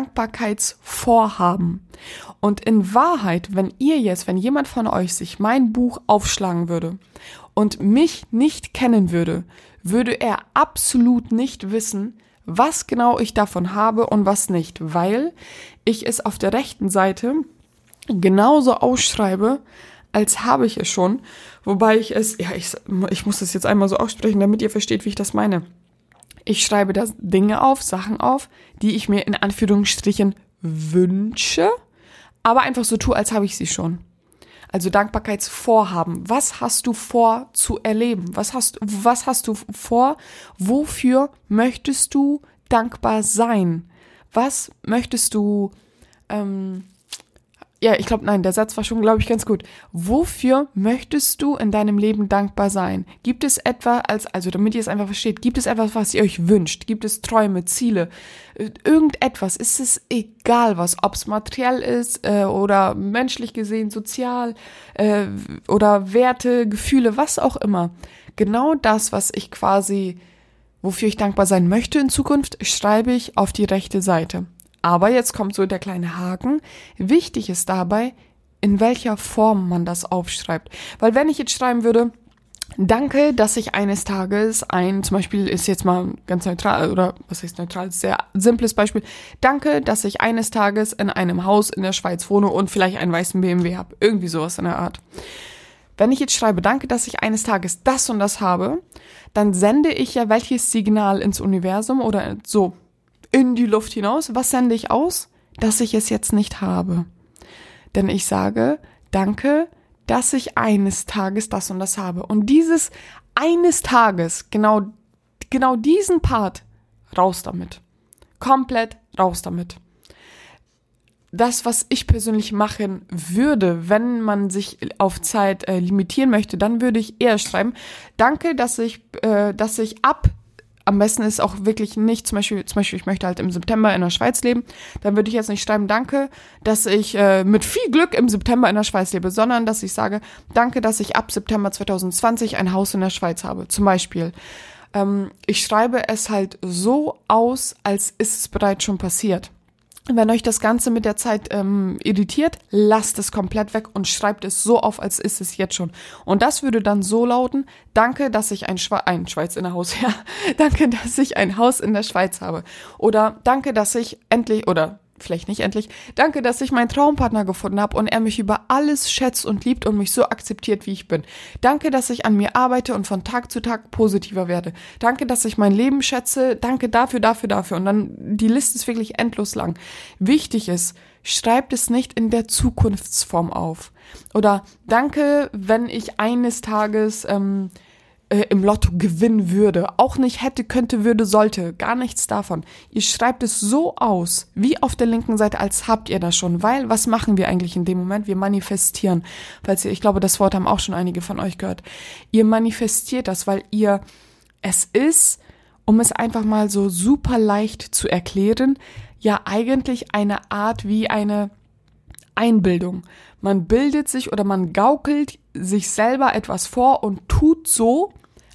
Dankbarkeitsvorhaben. Und in Wahrheit, wenn ihr jetzt, wenn jemand von euch sich mein Buch aufschlagen würde und mich nicht kennen würde, würde er absolut nicht wissen, was genau ich davon habe und was nicht, weil ich es auf der rechten Seite genauso ausschreibe, als habe ich es schon, wobei ich es, ja, ich, ich muss das jetzt einmal so aussprechen, damit ihr versteht, wie ich das meine. Ich schreibe da Dinge auf, Sachen auf, die ich mir in Anführungsstrichen wünsche, aber einfach so tue, als habe ich sie schon. Also Dankbarkeitsvorhaben. Was hast du vor zu erleben? Was hast, was hast du vor? Wofür möchtest du dankbar sein? Was möchtest du, ähm, ja, ich glaube, nein, der Satz war schon, glaube ich, ganz gut. Wofür möchtest du in deinem Leben dankbar sein? Gibt es etwa, als, also damit ihr es einfach versteht, gibt es etwas, was ihr euch wünscht? Gibt es Träume, Ziele, irgendetwas? Ist es egal was, ob es materiell ist äh, oder menschlich gesehen, sozial äh, oder Werte, Gefühle, was auch immer. Genau das, was ich quasi, wofür ich dankbar sein möchte in Zukunft, schreibe ich auf die rechte Seite. Aber jetzt kommt so der kleine Haken. Wichtig ist dabei, in welcher Form man das aufschreibt. Weil wenn ich jetzt schreiben würde, danke, dass ich eines Tages ein, zum Beispiel ist jetzt mal ganz neutral, oder was heißt neutral, sehr simples Beispiel. Danke, dass ich eines Tages in einem Haus in der Schweiz wohne und vielleicht einen weißen B M W habe. Irgendwie sowas in der Art. Wenn ich jetzt schreibe, danke, dass ich eines Tages das und das habe, dann sende ich ja welches Signal ins Universum oder so in die Luft hinaus. Was sende ich aus? Dass ich es jetzt nicht habe. Denn ich sage, danke, dass ich eines Tages das und das habe. Und dieses eines Tages, genau, genau diesen Part, raus damit. Komplett raus damit. Das, was ich persönlich machen würde, wenn man sich auf Zeit äh, limitieren möchte, dann würde ich eher schreiben, danke, dass ich, äh, dass ich ab Am besten ist auch wirklich nicht, zum Beispiel, zum Beispiel, ich möchte halt im September in der Schweiz leben, dann würde ich jetzt nicht schreiben, danke, dass ich äh, mit viel Glück im September in der Schweiz lebe, sondern dass ich sage, danke, dass ich ab September zwanzig zwanzig ein Haus in der Schweiz habe, zum Beispiel. Ähm, ich schreibe es halt so aus, als ist es bereits schon passiert. Wenn euch das Ganze mit der Zeit ähm, irritiert, lasst es komplett weg und schreibt es so auf, als ist es jetzt schon. Und das würde dann so lauten, danke, dass ich ein, Schwe- ein Schweiz in der Haus, ja, danke, dass ich ein Haus in der Schweiz habe. Oder danke, dass ich endlich, oder vielleicht nicht endlich, danke, dass ich meinen Traumpartner gefunden habe und er mich über alles schätzt und liebt und mich so akzeptiert, wie ich bin. Danke, dass ich an mir arbeite und von Tag zu Tag positiver werde. Danke, dass ich mein Leben schätze. Danke dafür, dafür, dafür. Und dann, die Liste ist wirklich endlos lang. Wichtig ist, schreibt es nicht in der Zukunftsform auf. Oder danke, wenn ich eines Tages ähm, äh, im Lotto gewinnen würde. Auch nicht hätte, könnte, würde, sollte. Gar nichts davon. Ihr schreibt es so aus, wie auf der linken Seite, als habt ihr das schon. Weil, was machen wir eigentlich in dem Moment? Wir manifestieren. Falls ihr, ich glaube, das Wort haben auch schon einige von euch gehört. Ihr manifestiert das, weil ihr, es ist, um es einfach mal so super leicht zu erklären, ja eigentlich eine Art wie eine Einbildung. Man bildet sich oder man gaukelt sich selber etwas vor und tut so,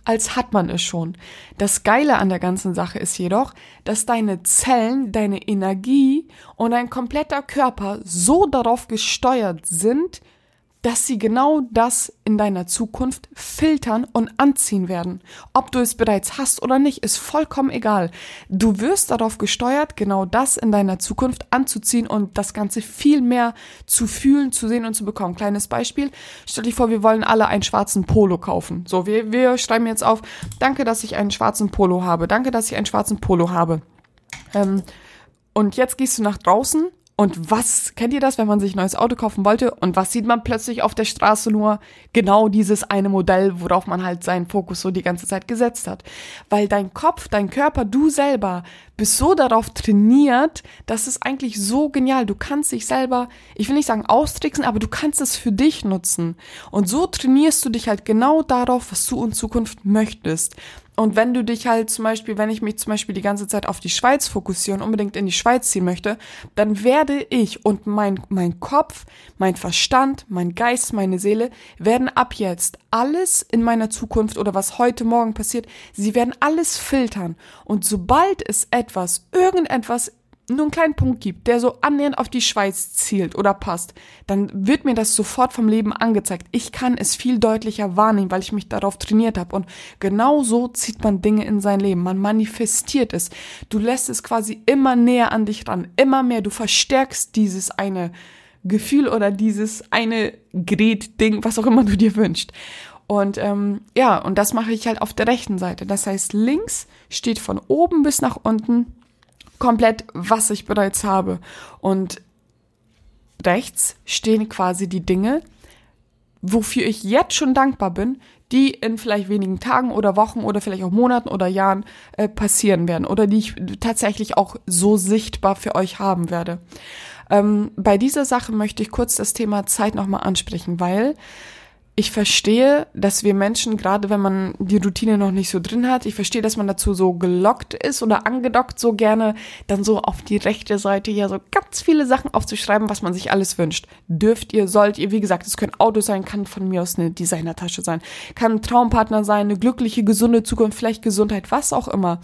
als hat man es schon. Das Geile an der ganzen Sache ist jedoch, dass deine Zellen, deine Energie und dein kompletter Körper so darauf gesteuert sind, dass sie genau das in deiner Zukunft filtern und anziehen werden. Ob du es bereits hast oder nicht, ist vollkommen egal. Du wirst darauf gesteuert, genau das in deiner Zukunft anzuziehen und das Ganze viel mehr zu fühlen, zu sehen und zu bekommen. Kleines Beispiel, stell dir vor, wir wollen alle einen schwarzen Polo kaufen. So, wir, wir schreiben jetzt auf, danke, dass ich einen schwarzen Polo habe. Danke, dass ich einen schwarzen Polo habe. Ähm, und jetzt gehst du nach draußen. Und was, kennt ihr das, wenn man sich ein neues Auto kaufen wollte? Und was sieht man plötzlich auf der Straße nur? Genau dieses eine Modell, worauf man halt seinen Fokus so die ganze Zeit gesetzt hat. Weil dein Kopf, dein Körper, du selber bist so darauf trainiert, das ist eigentlich so genial. Du kannst dich selber, ich will nicht sagen austricksen, aber du kannst es für dich nutzen. Und so trainierst du dich halt genau darauf, was du in Zukunft möchtest. Und wenn du dich halt zum Beispiel, wenn ich mich zum Beispiel die ganze Zeit auf die Schweiz fokussiere und unbedingt in die Schweiz ziehen möchte, dann werde ich und mein, mein Kopf, mein Verstand, mein Geist, meine Seele werden ab jetzt alles in meiner Zukunft oder was heute Morgen passiert, sie werden alles filtern. Und sobald es etwas, irgendetwas nur einen kleinen Punkt gibt, der so annähernd auf die Schweiz zielt oder passt, dann wird mir das sofort vom Leben angezeigt. Ich kann es viel deutlicher wahrnehmen, weil ich mich darauf trainiert habe. Und genau so zieht man Dinge in sein Leben. Man manifestiert es. Du lässt es quasi immer näher an dich ran, immer mehr. Du verstärkst dieses eine Gefühl oder dieses eine Gerät-Ding, was auch immer du dir wünschst. Und ähm, ja, und das mache ich halt auf der rechten Seite. Das heißt, links steht von oben bis nach unten komplett, was ich bereits habe. Und rechts stehen quasi die Dinge, wofür ich jetzt schon dankbar bin, die in vielleicht wenigen Tagen oder Wochen oder vielleicht auch Monaten oder Jahren äh, passieren werden oder die ich tatsächlich auch so sichtbar für euch haben werde. Ähm, bei dieser Sache möchte ich kurz das Thema Zeit nochmal ansprechen, weil ich verstehe, dass wir Menschen, gerade wenn man die Routine noch nicht so drin hat, ich verstehe, dass man dazu so gelockt ist oder angedockt, so gerne dann so auf die rechte Seite ja so ganz viele Sachen aufzuschreiben, was man sich alles wünscht. Dürft ihr, sollt ihr, wie gesagt, es können Autos sein, kann von mir aus eine Designertasche sein, kann ein Traumpartner sein, eine glückliche, gesunde Zukunft, vielleicht Gesundheit, was auch immer.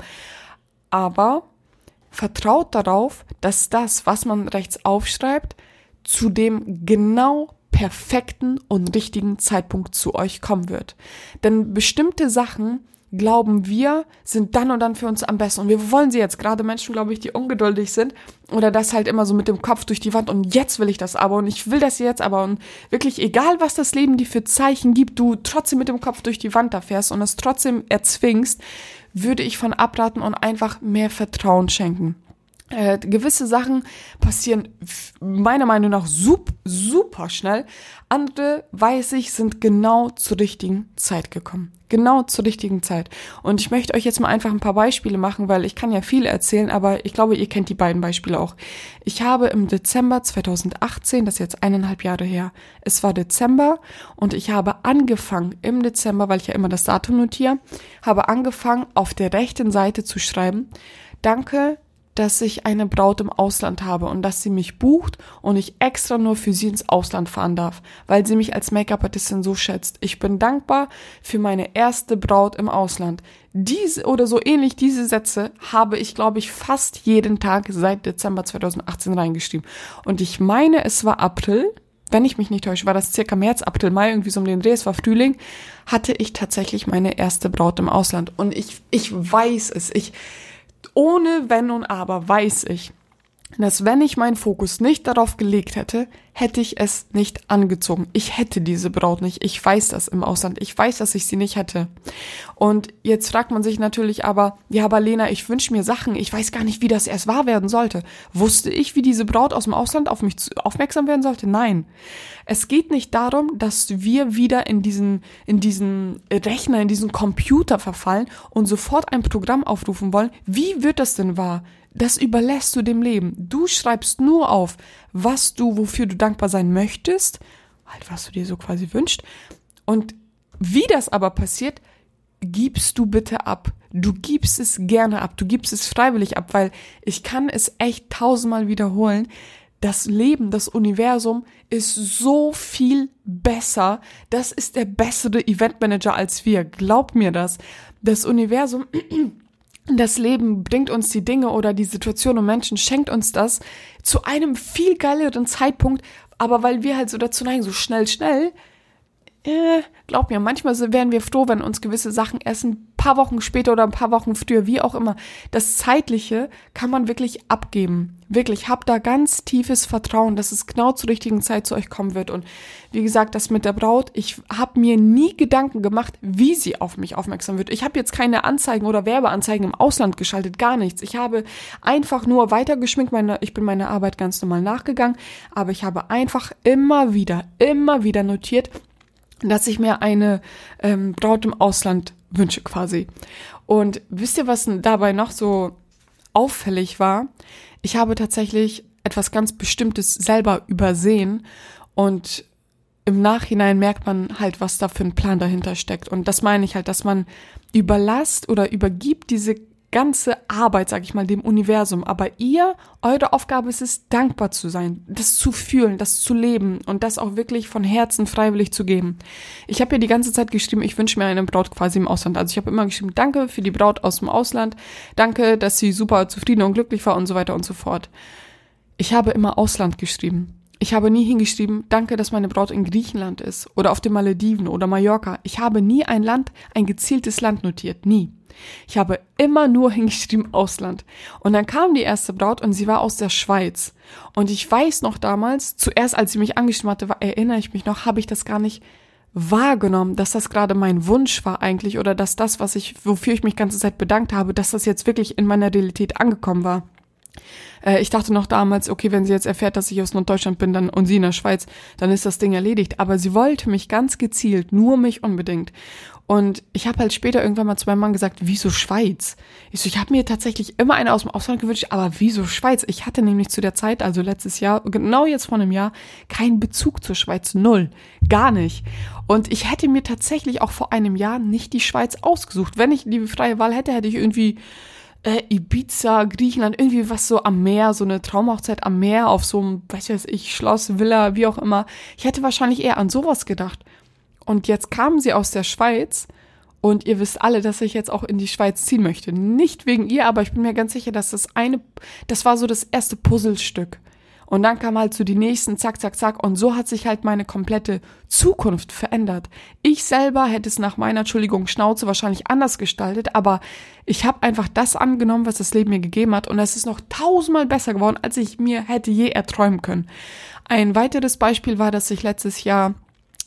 Aber vertraut darauf, dass das, was man rechts aufschreibt, zu dem genau perfekten und richtigen Zeitpunkt zu euch kommen wird. Denn bestimmte Sachen, glauben wir, sind dann und dann für uns am besten. Und wir wollen sie jetzt, gerade Menschen, glaube ich, die ungeduldig sind oder das halt immer so mit dem Kopf durch die Wand und jetzt will ich das aber und ich will das jetzt aber und wirklich egal, was das Leben dir für Zeichen gibt, du trotzdem mit dem Kopf durch die Wand da fährst und es trotzdem erzwingst, würde ich von abraten und einfach mehr Vertrauen schenken. Äh, gewisse Sachen passieren meiner Meinung nach super, super schnell. Andere, weiß ich, sind genau zur richtigen Zeit gekommen. Genau zur richtigen Zeit. Und ich möchte euch jetzt mal einfach ein paar Beispiele machen, weil ich kann ja viel erzählen, aber ich glaube, ihr kennt die beiden Beispiele auch. Ich habe im Dezember zweitausendachtzehn, das ist jetzt eineinhalb Jahre her, es war Dezember und ich habe angefangen im Dezember, weil ich ja immer das Datum notiere, habe angefangen auf der rechten Seite zu schreiben, danke, dass ich eine Braut im Ausland habe und dass sie mich bucht und ich extra nur für sie ins Ausland fahren darf, weil sie mich als Make-up-Artistin so schätzt. Ich bin dankbar für meine erste Braut im Ausland. Diese oder so ähnlich diese Sätze habe ich, glaube ich, fast jeden Tag seit Dezember zweitausendachtzehn reingeschrieben. Und ich meine, es war April, wenn ich mich nicht täusche, war das circa März, April, Mai, irgendwie so um den Dreh, es war Frühling, hatte ich tatsächlich meine erste Braut im Ausland. Und ich, ich weiß es, ich ohne Wenn und Aber weiß ich, dass wenn ich meinen Fokus nicht darauf gelegt hätte, hätte ich es nicht angezogen. Ich hätte diese Braut nicht. Ich weiß das im Ausland. Ich weiß, dass ich sie nicht hätte. Und jetzt fragt man sich natürlich aber, ja, aber Lena, ich wünsche mir Sachen. Ich weiß gar nicht, wie das erst wahr werden sollte. Wusste ich, wie diese Braut aus dem Ausland auf mich aufmerksam werden sollte? Nein. Es geht nicht darum, dass wir wieder in diesen, in diesen Rechner, in diesen Computer verfallen und sofort ein Programm aufrufen wollen. Wie wird das denn wahr? Das überlässt du dem Leben. Du schreibst nur auf, was du, wofür du dankbar sein möchtest, halt was du dir so quasi wünschst. Und wie das aber passiert, gibst du bitte ab. Du gibst es gerne ab. Du gibst es freiwillig ab, weil ich kann es echt tausendmal wiederholen. das Leben, das Universum ist so viel besser. Das ist der bessere Eventmanager als wir. Glaubt mir das. Das Universum, das Leben bringt uns die Dinge oder die Situation und Menschen, schenkt uns das zu einem viel geileren Zeitpunkt. Aber weil wir halt so dazu neigen, so schnell, schnell, äh, glaub mir, manchmal wären wir froh, wenn uns gewisse Sachen erst ein paar Wochen später oder ein paar Wochen früher, wie auch immer. Das Zeitliche kann man wirklich abgeben. Wirklich, habt da ganz tiefes Vertrauen, dass es genau zur richtigen Zeit zu euch kommen wird. Und wie gesagt, das mit der Braut, ich habe mir nie Gedanken gemacht, wie sie auf mich aufmerksam wird. Ich habe jetzt keine Anzeigen oder Werbeanzeigen im Ausland geschaltet, gar nichts. Ich habe einfach nur weitergeschminkt, meine, ich bin meiner Arbeit ganz normal nachgegangen, aber ich habe einfach immer wieder, immer wieder notiert, dass ich mir eine ähm, Braut im Ausland wünsche quasi. Und wisst ihr, was dabei noch so auffällig war? Ich habe tatsächlich etwas ganz Bestimmtes selber übersehen und im Nachhinein merkt man halt, was da für ein Plan dahinter steckt. Und das meine ich halt, dass man überlasst oder übergibt diese ganze Arbeit, sag ich mal, dem Universum. Aber ihr, eure Aufgabe ist es, dankbar zu sein, das zu fühlen, das zu leben und das auch wirklich von Herzen freiwillig zu geben. Ich habe ja die ganze Zeit geschrieben, ich wünsche mir eine Braut quasi im Ausland. Also ich habe immer geschrieben, danke für die Braut aus dem Ausland, danke, dass sie super zufrieden und glücklich war und so weiter und so fort. Ich habe immer Ausland geschrieben. Ich habe nie hingeschrieben, danke, dass meine Braut in Griechenland ist oder auf den Malediven oder Mallorca. Ich habe nie ein Land, ein gezieltes Land notiert, nie. Ich habe immer nur hingeschrieben Ausland. Und dann kam die erste Braut und sie war aus der Schweiz. Und ich weiß noch damals, zuerst als sie mich angeschrieben hatte, war, erinnere ich mich noch, habe ich das gar nicht wahrgenommen, dass das gerade mein Wunsch war eigentlich oder dass das, was ich, wofür ich mich die ganze Zeit bedankt habe, dass das jetzt wirklich in meiner Realität angekommen war. Äh, ich dachte noch damals, okay, wenn sie jetzt erfährt, dass ich aus Norddeutschland bin dann und sie in der Schweiz, dann ist das Ding erledigt. Aber sie wollte mich ganz gezielt, nur mich unbedingt. Und ich habe halt später irgendwann mal zu meinem Mann gesagt, wieso Schweiz? Ich so, ich habe mir tatsächlich immer eine aus dem Ausland gewünscht, aber wieso Schweiz? Ich hatte nämlich zu der Zeit, also letztes Jahr, genau jetzt vor einem Jahr, keinen Bezug zur Schweiz, null, gar nicht. Und ich hätte mir tatsächlich auch vor einem Jahr nicht die Schweiz ausgesucht. Wenn ich die freie Wahl hätte, hätte ich irgendwie äh, Ibiza, Griechenland, irgendwie was so am Meer, so eine Traumhochzeit am Meer auf so einem, weiß ich was ich, Schloss, Villa, wie auch immer. Ich hätte wahrscheinlich eher an sowas gedacht. Und jetzt kamen sie aus der Schweiz und ihr wisst alle, dass ich jetzt auch in die Schweiz ziehen möchte. Nicht wegen ihr, aber ich bin mir ganz sicher, dass das eine, das war so das erste Puzzlestück. Und dann kam halt so die nächsten, zack, zack, zack. Und so hat sich halt meine komplette Zukunft verändert. Ich selber hätte es nach meiner, Entschuldigung, Schnauze wahrscheinlich anders gestaltet, aber ich habe einfach das angenommen, was das Leben mir gegeben hat. Und es ist noch tausendmal besser geworden, als ich mir hätte je erträumen können. Ein weiteres Beispiel war, dass ich letztes Jahr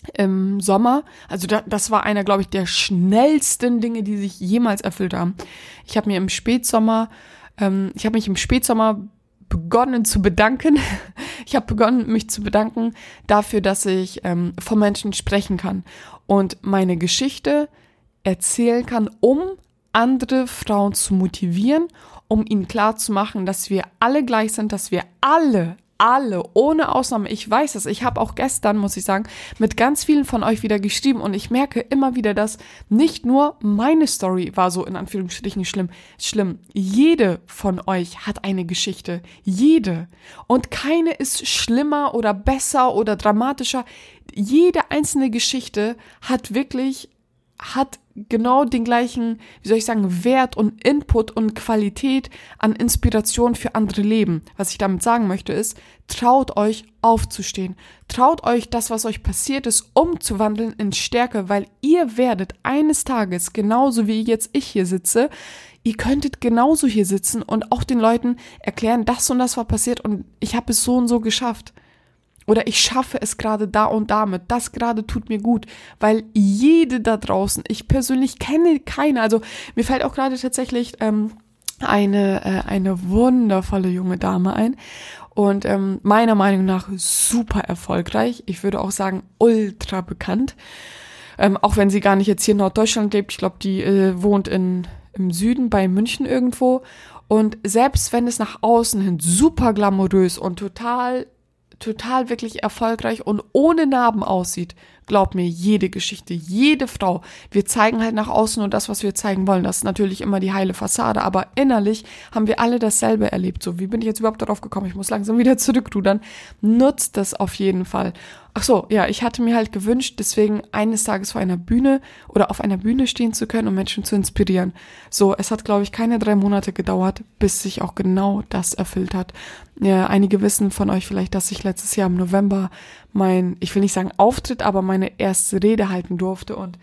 im Sommer, also da, das war einer, glaube ich, der schnellsten Dinge, die sich jemals erfüllt haben. Ich habe mir im Spätsommer, ähm, ich habe mich im Spätsommer begonnen zu bedanken. Ich habe begonnen, mich zu bedanken dafür, dass ich ähm, vor Menschen sprechen kann und meine Geschichte erzählen kann, um andere Frauen zu motivieren, um ihnen klarzumachen, dass wir alle gleich sind, dass wir alle Alle, ohne Ausnahme, ich weiß es, ich habe auch gestern, muss ich sagen, mit ganz vielen von euch wieder geschrieben und ich merke immer wieder, dass nicht nur meine Story war so in Anführungsstrichen schlimm, schlimm. Jede von euch hat eine Geschichte, jede. Und keine ist schlimmer oder besser oder dramatischer. Jede einzelne Geschichte hat wirklich, hat genau den gleichen, wie soll ich sagen, Wert und Input und Qualität an Inspiration für andere Leben. Was ich damit sagen möchte ist, traut euch aufzustehen. Traut euch das, was euch passiert ist, umzuwandeln in Stärke, weil ihr werdet eines Tages, genauso wie jetzt ich hier sitze, ihr könntet genauso hier sitzen und auch den Leuten erklären, das und das war passiert und ich habe es so und so geschafft. Oder ich schaffe es gerade da und damit. Das gerade tut mir gut, weil jede da draußen, ich persönlich kenne keine, also mir fällt auch gerade tatsächlich ähm, eine äh, eine wundervolle junge Dame ein und ähm, meiner Meinung nach super erfolgreich. Ich würde auch sagen ultra bekannt, ähm, auch wenn sie gar nicht jetzt hier in Norddeutschland lebt. Ich glaube, die äh, wohnt in im Süden bei München irgendwo. Und selbst wenn es nach außen hin super glamourös und total total wirklich erfolgreich und ohne Narben aussieht, glaub mir, jede Geschichte, jede Frau, wir zeigen halt nach außen nur das, was wir zeigen wollen. Das ist natürlich immer die heile Fassade, aber innerlich haben wir alle dasselbe erlebt. So, wie bin ich jetzt überhaupt darauf gekommen? Ich muss langsam wieder zurückrudern. Nutzt das auf jeden Fall. Ach so, ja, ich hatte mir halt gewünscht, deswegen eines Tages vor einer Bühne oder auf einer Bühne stehen zu können, um Menschen zu inspirieren. So, es hat, glaube ich, keine drei Monate gedauert, bis sich auch genau das erfüllt hat. Ja, einige wissen von euch vielleicht, dass ich letztes Jahr im November mein, ich will nicht sagen Auftritt, aber meine erste Rede halten durfte. Und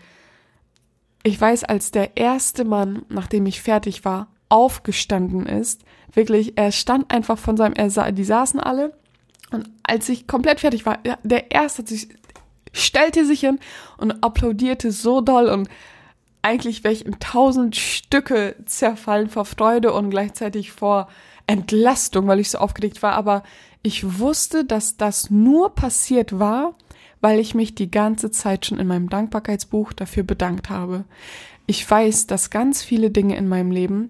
ich weiß, als der erste Mann, nachdem ich fertig war, aufgestanden ist, wirklich, er stand einfach von seinem, er sah, die saßen alle. Und als ich komplett fertig war, der Erste hat sich, stellte sich hin und applaudierte so doll und eigentlich wäre ich in tausend Stücke zerfallen vor Freude und gleichzeitig vor Entlastung, weil ich so aufgeregt war. Aber ich wusste, dass das nur passiert war, weil ich mich die ganze Zeit schon in meinem Dankbarkeitsbuch dafür bedankt habe. Ich weiß, dass ganz viele Dinge in meinem Leben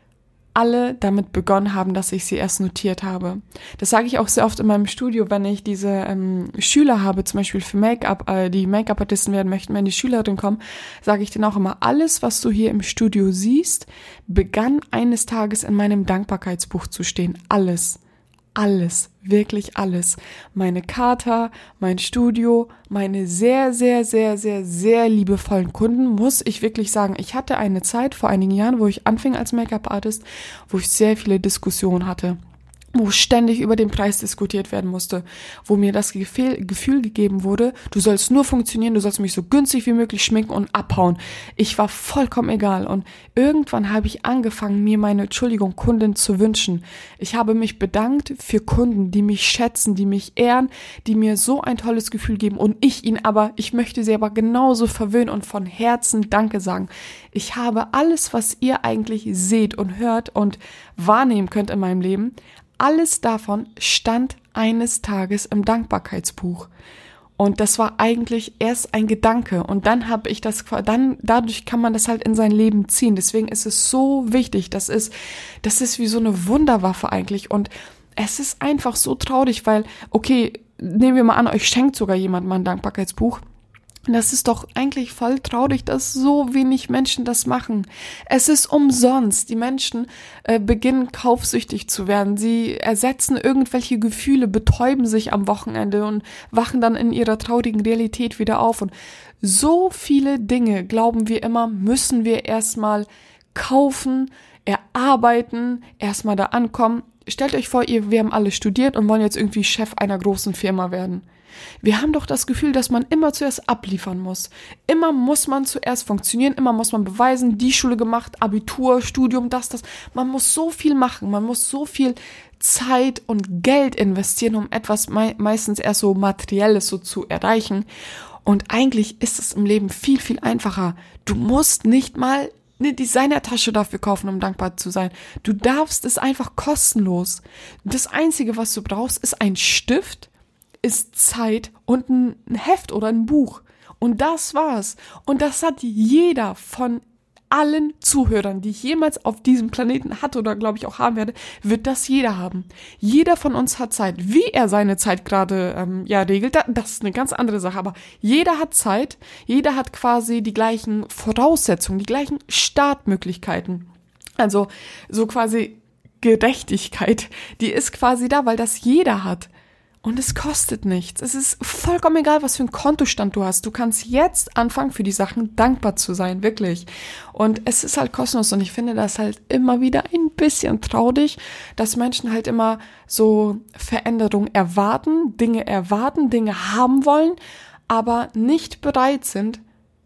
alle damit begonnen haben, dass ich sie erst notiert habe. Das sage ich auch sehr oft in meinem Studio, wenn ich diese ähm, Schüler habe, zum Beispiel für Make-up, äh, die Make-up-Artisten werden möchten, wenn die Schülerinnen kommen, sage ich denen auch immer, alles, was du hier im Studio siehst, begann eines Tages in meinem Dankbarkeitsbuch zu stehen. Alles. Alles, wirklich alles. Meine Kater, mein Studio, meine sehr, sehr, sehr, sehr, sehr liebevollen Kunden, muss ich wirklich sagen. Ich hatte eine Zeit vor einigen Jahren, wo ich anfing als Make-up-Artist, wo ich sehr viele Diskussionen hatte, wo ständig über den Preis diskutiert werden musste, wo mir das Gefühl, Gefühl gegeben wurde, du sollst nur funktionieren, du sollst mich so günstig wie möglich schminken und abhauen. Ich war vollkommen egal und irgendwann habe ich angefangen, mir meine, Entschuldigung, Kunden zu wünschen. Ich habe mich bedankt für Kunden, die mich schätzen, die mich ehren, die mir so ein tolles Gefühl geben und ich ihnen aber, ich möchte sie aber genauso verwöhnen und von Herzen Danke sagen. Ich habe alles, was ihr eigentlich seht und hört und wahrnehmen könnt in meinem Leben, alles davon stand eines Tages im Dankbarkeitsbuch. Und das war eigentlich erst ein Gedanke. Und dann habe ich das, dann, dadurch kann man das halt in sein Leben ziehen. Deswegen ist es so wichtig. Das ist, das ist wie so eine Wunderwaffe eigentlich. Und es ist einfach so traurig, weil, okay, nehmen wir mal an, euch schenkt sogar jemand mal ein Dankbarkeitsbuch. Das ist doch eigentlich voll traurig, dass so wenig Menschen das machen. Es ist umsonst. Die Menschen äh, beginnen kaufsüchtig zu werden. Sie ersetzen irgendwelche Gefühle, betäuben sich am Wochenende und wachen dann in ihrer traurigen Realität wieder auf. Und so viele Dinge, glauben wir immer, müssen wir erstmal kaufen, erarbeiten, erstmal da ankommen. Stellt euch vor, ihr, wir haben alle studiert und wollen jetzt irgendwie Chef einer großen Firma werden. Wir haben doch das Gefühl, dass man immer zuerst abliefern muss. Immer muss man zuerst funktionieren, immer muss man beweisen, die Schule gemacht, Abitur, Studium, das, das. Man muss so viel machen, man muss so viel Zeit und Geld investieren, um etwas me- meistens erst so Materielles so zu erreichen. Und eigentlich ist es im Leben viel, viel einfacher. Du musst nicht mal eine Designertasche dafür kaufen, um dankbar zu sein. Du darfst es einfach kostenlos. Das Einzige, was du brauchst, ist ein Stift, ist Zeit und ein Heft oder ein Buch. Und das war's. Und das hat jeder von allen Zuhörern, die ich jemals auf diesem Planeten hatte oder glaube ich auch haben werde, wird das jeder haben. Jeder von uns hat Zeit. Wie er seine Zeit gerade ähm, ja regelt, das ist eine ganz andere Sache. Aber jeder hat Zeit. Jeder hat quasi die gleichen Voraussetzungen, die gleichen Startmöglichkeiten. Also so quasi Gerechtigkeit, die ist quasi da, weil das jeder hat. Und es kostet nichts. Es ist vollkommen egal, was für einen Kontostand du hast. Du kannst jetzt anfangen, für die Sachen dankbar zu sein, wirklich. Und es ist halt kostenlos. Und ich finde das halt immer wieder ein bisschen traurig, dass Menschen halt immer so Veränderungen erwarten, Dinge erwarten, Dinge haben wollen, aber nicht bereit sind,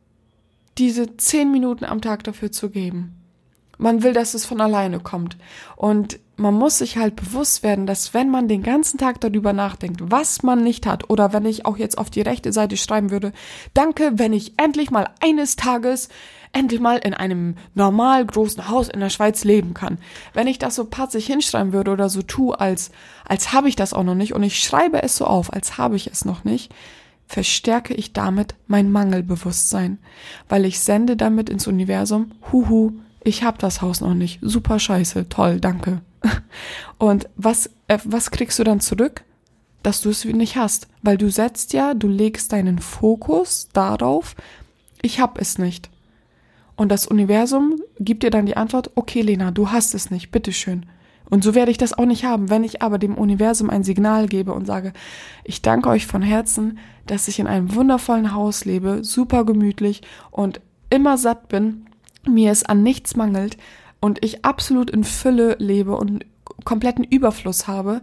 diese zehn Minuten am Tag dafür zu geben. Man will, dass es von alleine kommt. Und man muss sich halt bewusst werden, dass wenn man den ganzen Tag darüber nachdenkt, was man nicht hat, oder wenn ich auch jetzt auf die rechte Seite schreiben würde, danke, wenn ich endlich mal eines Tages endlich mal in einem normal großen Haus in der Schweiz leben kann. Wenn ich das so patzig hinschreiben würde oder so tue, als, als habe ich das auch noch nicht und ich schreibe es so auf, als habe ich es noch nicht, verstärke ich damit mein Mangelbewusstsein, weil ich sende damit ins Universum, huhu, ich habe das Haus noch nicht, super scheiße, toll, danke. Und was, äh, was kriegst du dann zurück? dass du es nicht hast. Weil du setzt ja, du legst deinen Fokus darauf, ich habe es nicht. Und das Universum gibt dir dann die Antwort, okay Lena, du hast es nicht, bitteschön. Und so werde ich das auch nicht haben. Wenn ich aber dem Universum ein Signal gebe und sage, ich danke euch von Herzen, dass ich in einem wundervollen Haus lebe, super gemütlich und immer satt bin, mir es an nichts mangelt und ich absolut in Fülle lebe und kompletten Überfluss habe,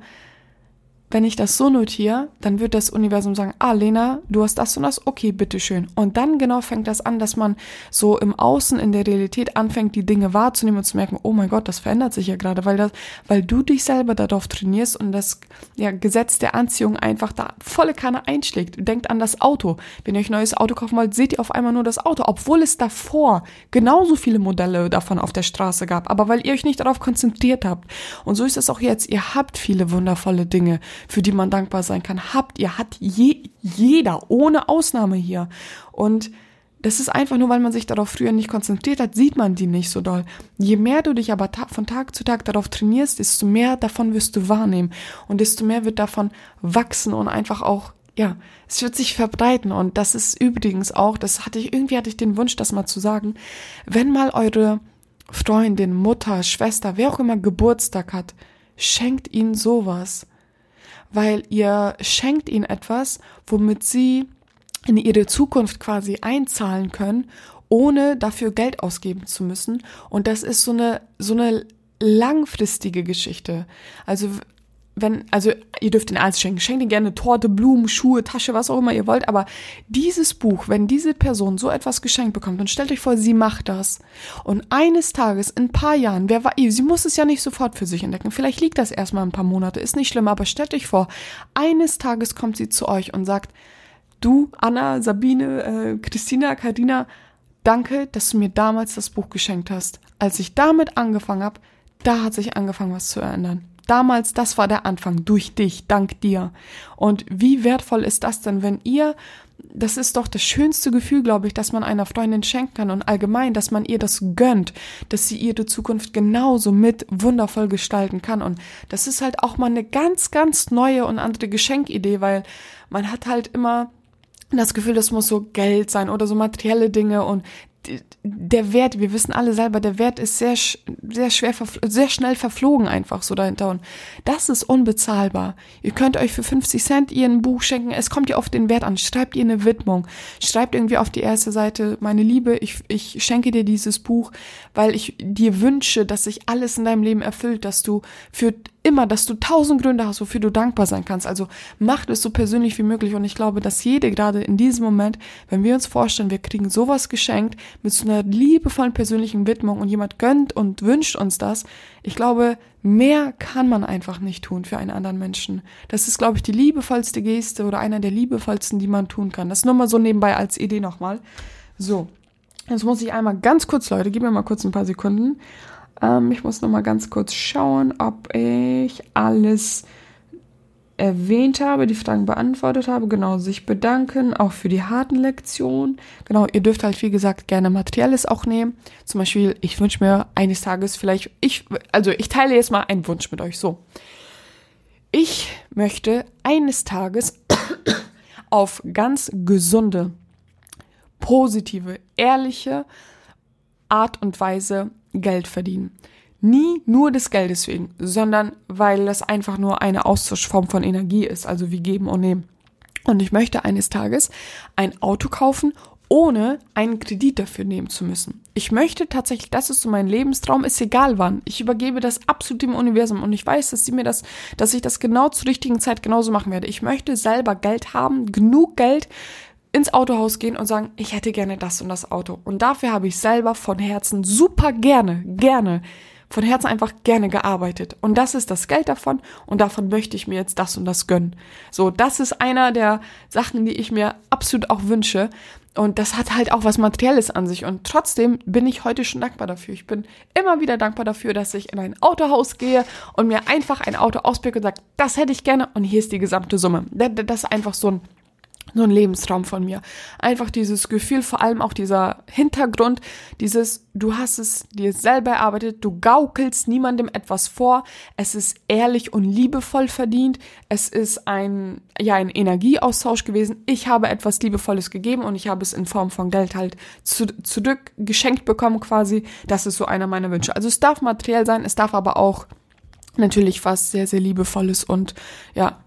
wenn ich das so notiere, dann wird das Universum sagen, ah Lena, du hast das und das, okay, bitteschön. Und dann genau fängt das an, dass man so im Außen, in der Realität anfängt, die Dinge wahrzunehmen und zu merken, oh mein Gott, das verändert sich ja gerade, weil das, weil du dich selber darauf trainierst und das ja, Gesetz der Anziehung einfach da volle Kanne einschlägt. Denkt an das Auto. Wenn ihr euch ein neues Auto kaufen wollt, seht ihr auf einmal nur das Auto, obwohl es davor genauso viele Modelle davon auf der Straße gab, aber weil ihr euch nicht darauf konzentriert habt. Und so ist es auch jetzt. Ihr habt viele wundervolle Dinge, für die man dankbar sein kann. Habt ihr, hat je, jeder, ohne Ausnahme hier. Und das ist einfach nur, weil man sich darauf früher nicht konzentriert hat, sieht man die nicht so doll. Je mehr du dich aber ta- von Tag zu Tag darauf trainierst, desto mehr davon wirst du wahrnehmen. Und desto mehr wird davon wachsen und einfach auch, ja, es wird sich verbreiten. Und das ist übrigens auch, das hatte ich, irgendwie hatte ich den Wunsch, das mal zu sagen, wenn mal eure Freundin, Mutter, Schwester, wer auch immer Geburtstag hat, schenkt ihnen sowas. Weil ihr schenkt ihnen etwas, womit sie in ihre Zukunft quasi einzahlen können, ohne dafür Geld ausgeben zu müssen. Und das ist so eine, so eine langfristige Geschichte. Also wenn, also ihr dürft ihnen alles schenken. Schenkt ihnen gerne Torte, Blumen, Schuhe, Tasche, was auch immer ihr wollt. Aber dieses Buch, wenn diese Person so etwas geschenkt bekommt, dann stellt euch vor, sie macht das. Und eines Tages, in ein paar Jahren, wer war, sie muss es ja nicht sofort für sich entdecken. Vielleicht liegt das erstmal ein paar Monate, ist nicht schlimm. Aber stellt euch vor, eines Tages kommt sie zu euch und sagt, du, Anna, Sabine, äh, Christina, Carina, danke, dass du mir damals das Buch geschenkt hast. Als ich damit angefangen habe, da hat sich angefangen, was zu ändern. Damals, das war der Anfang, durch dich, dank dir. Und wie wertvoll ist das denn, wenn ihr, das ist doch das schönste Gefühl, glaube ich, dass man einer Freundin schenken kann und allgemein, dass man ihr das gönnt, dass sie ihre Zukunft genauso mit wundervoll gestalten kann. Und das ist halt auch mal eine ganz, ganz neue und andere Geschenkidee, weil man hat halt immer das Gefühl, das muss so Geld sein oder so materielle Dinge und der Wert, wir wissen alle selber, der Wert ist sehr, sehr schwer, sehr schnell verflogen einfach so dahinter und das ist unbezahlbar. Ihr könnt euch für fünfzig Cent ihr ein Buch schenken, es kommt ja auf den Wert an, schreibt ihr eine Widmung, schreibt irgendwie auf die erste Seite, meine Liebe, ich, ich schenke dir dieses Buch, weil ich dir wünsche, dass sich alles in deinem Leben erfüllt, dass du für immer, dass du tausend Gründe hast, wofür du dankbar sein kannst. Also macht es so persönlich wie möglich und ich glaube, dass jede gerade in diesem Moment, wenn wir uns vorstellen, wir kriegen sowas geschenkt mit so einer liebevollen persönlichen Widmung und jemand gönnt und wünscht uns das, ich glaube, mehr kann man einfach nicht tun für einen anderen Menschen. Das ist, glaube ich, die liebevollste Geste oder einer der liebevollsten, die man tun kann. Das nur mal so nebenbei als Idee nochmal. So, jetzt muss ich einmal ganz kurz, Leute, gib mir mal kurz ein paar Sekunden. Ähm, ich muss noch mal ganz kurz schauen, ob ich alles erwähnt habe, die Fragen beantwortet habe. Genau, sich bedanken, auch für die harten Lektionen. Genau, ihr dürft halt, wie gesagt, gerne Materielles auch nehmen. Zum Beispiel, ich wünsche mir eines Tages vielleicht, ich, also ich teile jetzt mal einen Wunsch mit euch. So, ich möchte eines Tages auf ganz gesunde, positive, ehrliche Art und Weise Geld verdienen. Nie nur des Geldes wegen, sondern weil das einfach nur eine Austauschform von Energie ist, also wie geben und nehmen. Und ich möchte eines Tages ein Auto kaufen, ohne einen Kredit dafür nehmen zu müssen. Ich möchte tatsächlich, das ist so mein Lebenstraum, ist egal wann. Ich übergebe das absolut dem Universum und ich weiß, dass sie mir das, dass ich das genau zur richtigen Zeit genauso machen werde. Ich möchte selber Geld haben, genug Geld, ins Autohaus gehen und sagen, ich hätte gerne das und das Auto. Und dafür habe ich selber von Herzen super gerne, gerne, von Herzen einfach gerne gearbeitet. Und das ist das Geld davon und davon möchte ich mir jetzt das und das gönnen. So, das ist einer der Sachen, die ich mir absolut auch wünsche. Und das hat halt auch was Materielles an sich. Und trotzdem bin ich heute schon dankbar dafür. Ich bin immer wieder dankbar dafür, dass ich in ein Autohaus gehe und mir einfach ein Auto auspicke und sage, das hätte ich gerne und hier ist die gesamte Summe. Das ist einfach so ein so ein Lebenstraum von mir. Einfach dieses Gefühl, vor allem auch dieser Hintergrund, dieses, du hast es dir selber erarbeitet, du gaukelst niemandem etwas vor, es ist ehrlich und liebevoll verdient, es ist ein, ja, ein Energieaustausch gewesen, ich habe etwas Liebevolles gegeben und ich habe es in Form von Geld halt zu, zurück geschenkt bekommen quasi, das ist so einer meiner Wünsche. Also es darf materiell sein, es darf aber auch natürlich was sehr, sehr Liebevolles und, ja,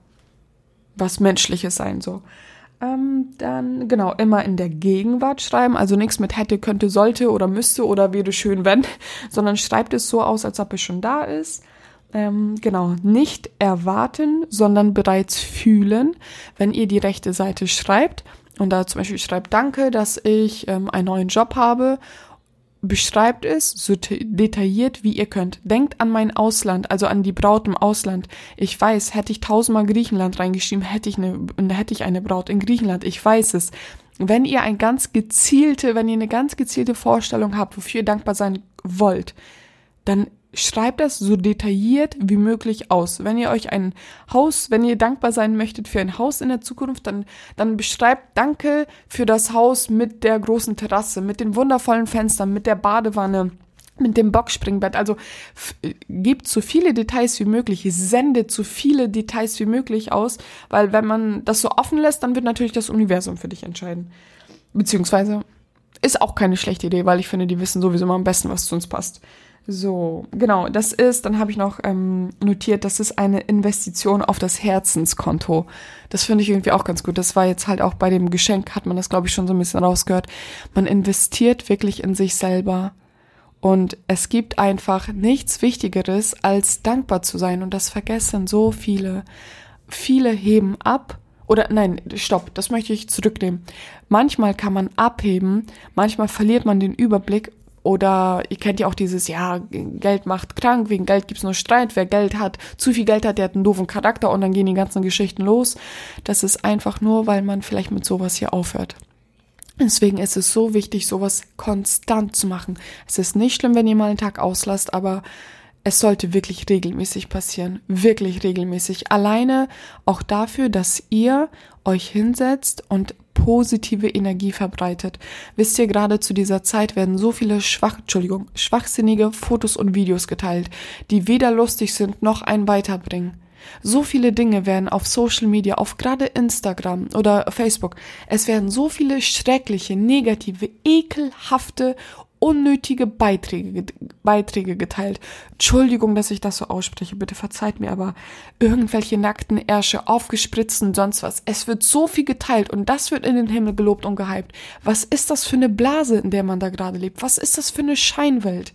was Menschliches sein, so. Ähm, dann, genau, immer in der Gegenwart schreiben, also nichts mit hätte, könnte, sollte oder müsste oder wäre schön, wenn, sondern schreibt es so aus, als ob es schon da ist. Ähm, genau, nicht erwarten, sondern bereits fühlen, wenn ihr die rechte Seite schreibt und da zum Beispiel schreibt, danke, dass ich ähm, einen neuen Job habe, beschreibt es so te- detailliert, wie ihr könnt. Denkt an mein Ausland, also an die Braut im Ausland. Ich weiß, hätte ich tausendmal Griechenland reingeschrieben, hätte ich eine, hätte ich eine Braut in Griechenland. Ich weiß es. Wenn ihr ein ganz gezielte, wenn ihr eine ganz gezielte Vorstellung habt, wofür ihr dankbar sein wollt, dann schreibt das so detailliert wie möglich aus. Wenn ihr euch ein Haus, wenn ihr dankbar sein möchtet für ein Haus in der Zukunft, dann, dann beschreibt Danke für das Haus mit der großen Terrasse, mit den wundervollen Fenstern, mit der Badewanne, mit dem Boxspringbett. Also f- gebt so viele Details wie möglich, sendet so viele Details wie möglich aus, weil wenn man das so offen lässt, dann wird natürlich das Universum für dich entscheiden. Beziehungsweise ist auch keine schlechte Idee, weil ich finde, die wissen sowieso immer am besten, was zu uns passt. So, genau, das ist, dann habe ich noch ähm, notiert, das ist eine Investition auf das Herzenskonto. Das finde ich irgendwie auch ganz gut. Das war jetzt halt auch bei dem Geschenk, hat man das, glaube ich, schon so ein bisschen rausgehört. Man investiert wirklich in sich selber und es gibt einfach nichts Wichtigeres, als dankbar zu sein und das vergessen so viele. Viele heben ab. Oder nein, stopp, das möchte ich zurücknehmen. Manchmal kann man abheben, manchmal verliert man den Überblick. Oder ihr kennt ja auch dieses, ja, Geld macht krank, wegen Geld gibt's nur Streit, wer Geld hat, zu viel Geld hat, der hat einen doofen Charakter und dann gehen die ganzen Geschichten los. Das ist einfach nur, weil man vielleicht mit sowas hier aufhört. Deswegen ist es so wichtig, sowas konstant zu machen. Es ist nicht schlimm, wenn ihr mal einen Tag auslasst, aber es sollte wirklich regelmäßig passieren. Wirklich regelmäßig. Alleine auch dafür, dass ihr euch hinsetzt und positive Energie verbreitet. Wisst ihr, gerade zu dieser Zeit werden so viele schwach, Entschuldigung, schwachsinnige Fotos und Videos geteilt, die weder lustig sind noch einen weiterbringen. So viele Dinge werden auf Social Media, auf gerade Instagram oder Facebook, es werden so viele schreckliche, negative, ekelhafte, unnötige Beiträge, Beiträge geteilt. Entschuldigung, dass ich das so ausspreche, bitte verzeiht mir, aber irgendwelche nackten Ärsche, aufgespritzt und sonst was. Es wird so viel geteilt und das wird in den Himmel gelobt und gehypt. Was ist das für eine Blase, in der man da gerade lebt? Was ist das für eine Scheinwelt?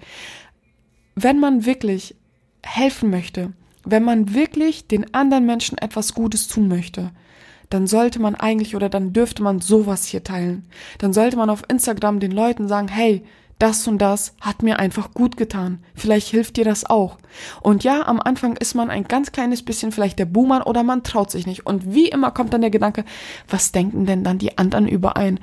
Wenn man wirklich helfen möchte, wenn man wirklich den anderen Menschen etwas Gutes tun möchte, dann sollte man eigentlich oder dann dürfte man sowas hier teilen. Dann sollte man auf Instagram den Leuten sagen, hey, das und das hat mir einfach gut getan. Vielleicht hilft dir das auch. Und ja, am Anfang ist man ein ganz kleines bisschen vielleicht der Buhmann oder man traut sich nicht. Und wie immer kommt dann der Gedanke, was denken denn dann die anderen über einen?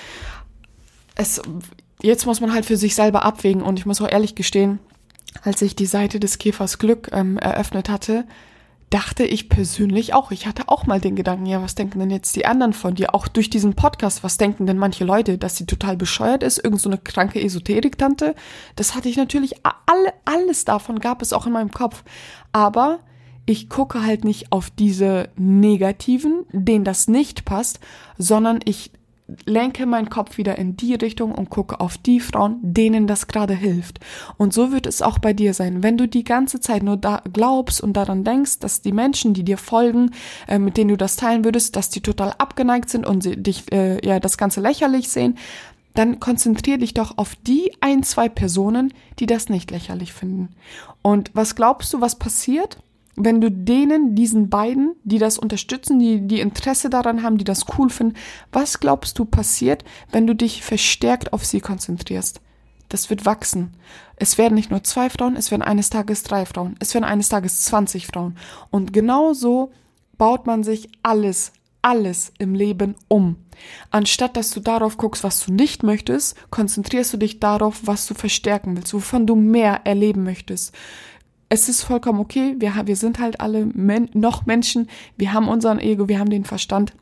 Es, jetzt muss man halt für sich selber abwägen. Und ich muss auch ehrlich gestehen, als ich die Seite des Käfers Glück ähm, eröffnet hatte, dachte ich persönlich auch, ich hatte auch mal den Gedanken, ja, was denken denn jetzt die anderen von dir? Auch durch diesen Podcast, was denken denn manche Leute, dass sie total bescheuert ist? Irgend so eine kranke Esoterik-Tante? Das hatte ich natürlich, alle, alles davon gab es auch in meinem Kopf. Aber ich gucke halt nicht auf diese Negativen, denen das nicht passt, sondern ich lenke meinen Kopf wieder in die Richtung und gucke auf die Frauen, denen das gerade hilft. Und so wird es auch bei dir sein. Wenn du die ganze Zeit nur da glaubst und daran denkst, dass die Menschen, die dir folgen, äh, mit denen du das teilen würdest, dass die total abgeneigt sind und sie, dich äh, ja das Ganze lächerlich sehen, dann konzentrier dich doch auf die ein, zwei Personen, die das nicht lächerlich finden. Und was glaubst du, was passiert? Wenn du denen, diesen beiden, die das unterstützen, die, die Interesse daran haben, die das cool finden, was glaubst du passiert, wenn du dich verstärkt auf sie konzentrierst? Das wird wachsen. Es werden nicht nur zwei Frauen, es werden eines Tages drei Frauen, es werden eines Tages zwanzig Frauen. Und genau so baut man sich alles, alles im Leben um. Anstatt dass du darauf guckst, was du nicht möchtest, konzentrierst du dich darauf, was du verstärken willst, wovon du mehr erleben möchtest. Es ist vollkommen okay, wir, wir sind halt alle men- noch Menschen, wir haben unseren Ego, wir haben den Verstand,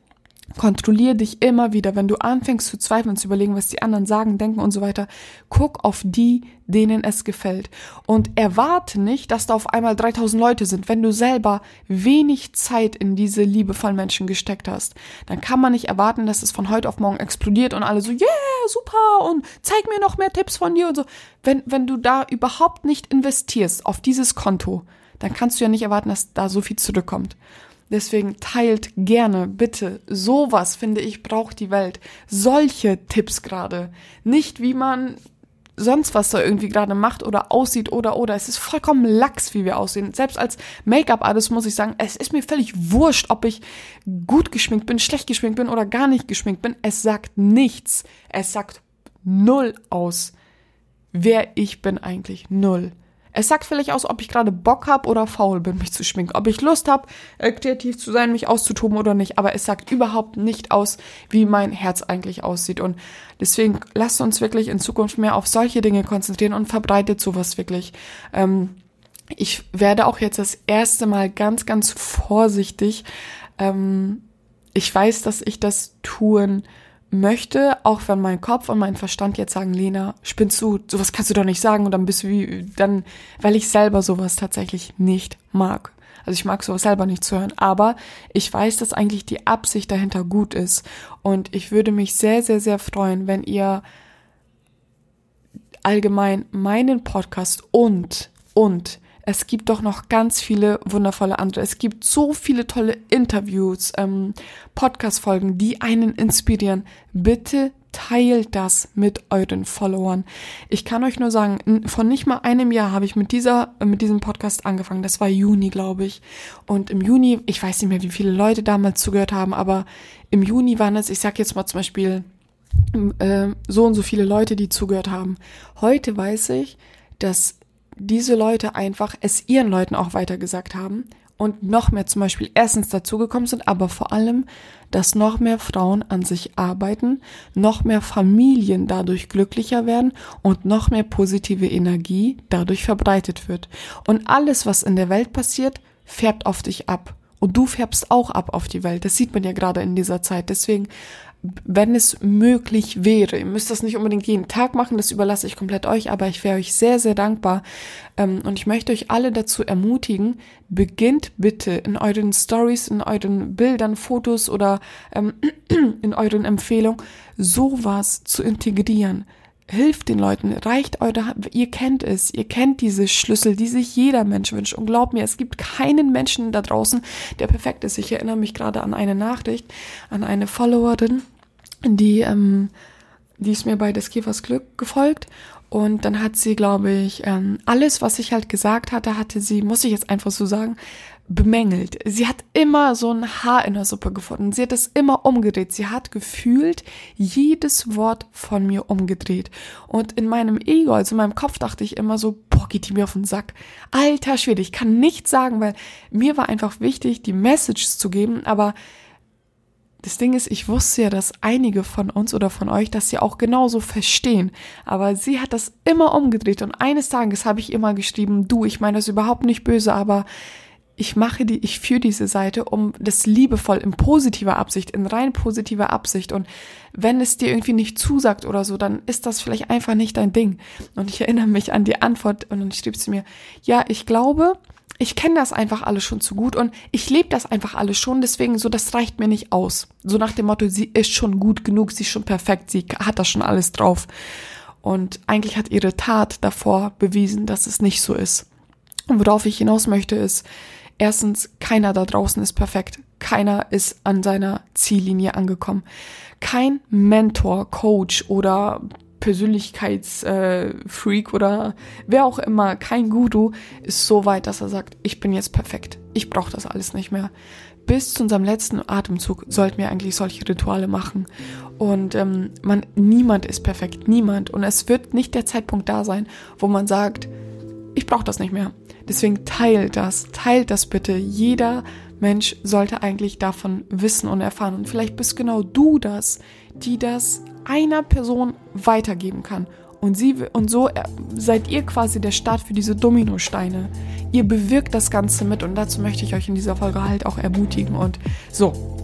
Kontrolliere dich immer wieder, wenn du anfängst zu zweifeln, zu überlegen, was die anderen sagen, denken und so weiter. Guck auf die, denen es gefällt. Und erwarte nicht, dass da auf einmal dreitausend Leute sind. Wenn du selber wenig Zeit in diese liebevollen Menschen gesteckt hast, dann kann man nicht erwarten, dass es von heute auf morgen explodiert und alle so, yeah, super und zeig mir noch mehr Tipps von dir und so. Wenn, wenn du da überhaupt nicht investierst auf dieses Konto, dann kannst du ja nicht erwarten, dass da so viel zurückkommt. Deswegen teilt gerne, bitte. Sowas, finde ich, braucht die Welt. Solche Tipps gerade. Nicht, wie man sonst was da irgendwie gerade macht oder aussieht oder, oder. Es ist vollkommen lax, wie wir aussehen. Selbst als Make-up-Artist muss ich sagen, es ist mir völlig wurscht, ob ich gut geschminkt bin, schlecht geschminkt bin oder gar nicht geschminkt bin. Es sagt nichts. Es sagt null aus, wer ich bin eigentlich. Null. Es sagt vielleicht aus, ob ich gerade Bock habe oder faul bin, mich zu schminken. Ob ich Lust habe, äh, kreativ zu sein, mich auszutoben oder nicht. Aber es sagt überhaupt nicht aus, wie mein Herz eigentlich aussieht. Und deswegen lasst uns wirklich in Zukunft mehr auf solche Dinge konzentrieren und verbreitet sowas wirklich. Ähm, ich werde auch jetzt das erste Mal ganz, ganz vorsichtig. Ähm, ich weiß, dass ich das tun möchte, auch wenn mein Kopf und mein Verstand jetzt sagen, Lena, spinnst du, sowas kannst du doch nicht sagen und dann bist du wie, dann, weil ich selber sowas tatsächlich nicht mag. Also ich mag sowas selber nicht zu hören, aber ich weiß, dass eigentlich die Absicht dahinter gut ist und ich würde mich sehr, sehr, sehr freuen, wenn ihr allgemein meinen Podcast und, und es gibt doch noch ganz viele wundervolle andere. Es gibt so viele tolle Interviews, ähm, Podcast-Folgen, die einen inspirieren. Bitte teilt das mit euren Followern. Ich kann euch nur sagen, von nicht mal einem Jahr habe ich mit dieser, mit diesem Podcast angefangen. Das war Juni, glaube ich. Und im Juni, ich weiß nicht mehr, wie viele Leute damals zugehört haben, aber im Juni waren es, ich sag jetzt mal zum Beispiel, äh, so und so viele Leute, die zugehört haben. Heute weiß ich, dass diese Leute einfach es ihren Leuten auch weitergesagt haben und noch mehr zum Beispiel erstens dazugekommen sind, aber vor allem, dass noch mehr Frauen an sich arbeiten, noch mehr Familien dadurch glücklicher werden und noch mehr positive Energie dadurch verbreitet wird. Und alles, was in der Welt passiert, färbt auf dich ab. Und du färbst auch ab auf die Welt. Das sieht man ja gerade in dieser Zeit. Deswegen, wenn es möglich wäre, ihr müsst das nicht unbedingt jeden Tag machen, das überlasse ich komplett euch, aber ich wäre euch sehr, sehr dankbar und ich möchte euch alle dazu ermutigen, beginnt bitte in euren Stories, in euren Bildern, Fotos oder ähm, in euren Empfehlungen sowas zu integrieren. Hilft den Leuten, reicht eure Hand, ihr kennt es, ihr kennt diese Schlüssel, die sich jeder Mensch wünscht. Und glaubt mir, es gibt keinen Menschen da draußen, der perfekt ist. Ich erinnere mich gerade an eine Nachricht, an eine Followerin, die, ähm, die ist mir bei des Käfers Glück gefolgt. Und dann hat sie, glaube ich, ähm, alles, was ich halt gesagt hatte, hatte sie, muss ich jetzt einfach so sagen, bemängelt. Sie hat immer so ein Haar in der Suppe gefunden. Sie hat es immer umgedreht. Sie hat gefühlt jedes Wort von mir umgedreht. Und in meinem Ego, also in meinem Kopf, dachte ich immer so, boah, geht die mir auf den Sack. Alter Schwede, ich kann nichts sagen, weil mir war einfach wichtig, die Messages zu geben, aber das Ding ist, ich wusste ja, dass einige von uns oder von euch das ja auch genauso verstehen. Aber sie hat das immer umgedreht. Und eines Tages habe ich ihr mal geschrieben, du, ich meine das überhaupt nicht böse, aber ich mache die, ich führe diese Seite, um das liebevoll in positiver Absicht, in rein positiver Absicht. Und wenn es dir irgendwie nicht zusagt oder so, dann ist das vielleicht einfach nicht dein Ding. Und ich erinnere mich an die Antwort und dann schrieb sie mir, ja, ich glaube, ich kenne das einfach alles schon zu gut und ich lebe das einfach alles schon, deswegen so, das reicht mir nicht aus. So nach dem Motto, sie ist schon gut genug, sie ist schon perfekt, sie hat das schon alles drauf. Und eigentlich hat ihre Tat davor bewiesen, dass es nicht so ist. Und worauf ich hinaus möchte ist, erstens, keiner da draußen ist perfekt. Keiner ist an seiner Ziellinie angekommen. Kein Mentor, Coach oder Persönlichkeitsfreak äh, oder wer auch immer, kein Guru ist so weit, dass er sagt, ich bin jetzt perfekt. Ich brauche das alles nicht mehr. Bis zu unserem letzten Atemzug sollten wir eigentlich solche Rituale machen. Und ähm, man, niemand ist perfekt, niemand. Und es wird nicht der Zeitpunkt da sein, wo man sagt, ich brauche das nicht mehr. Deswegen teilt das, teilt das bitte. Jeder Mensch sollte eigentlich davon wissen und erfahren. Und vielleicht bist genau du das, die das einer Person weitergeben kann. Und sie und so seid ihr quasi der Start für diese Dominosteine. Ihr bewirkt das Ganze mit und dazu möchte ich euch in dieser Folge halt auch ermutigen. Und so,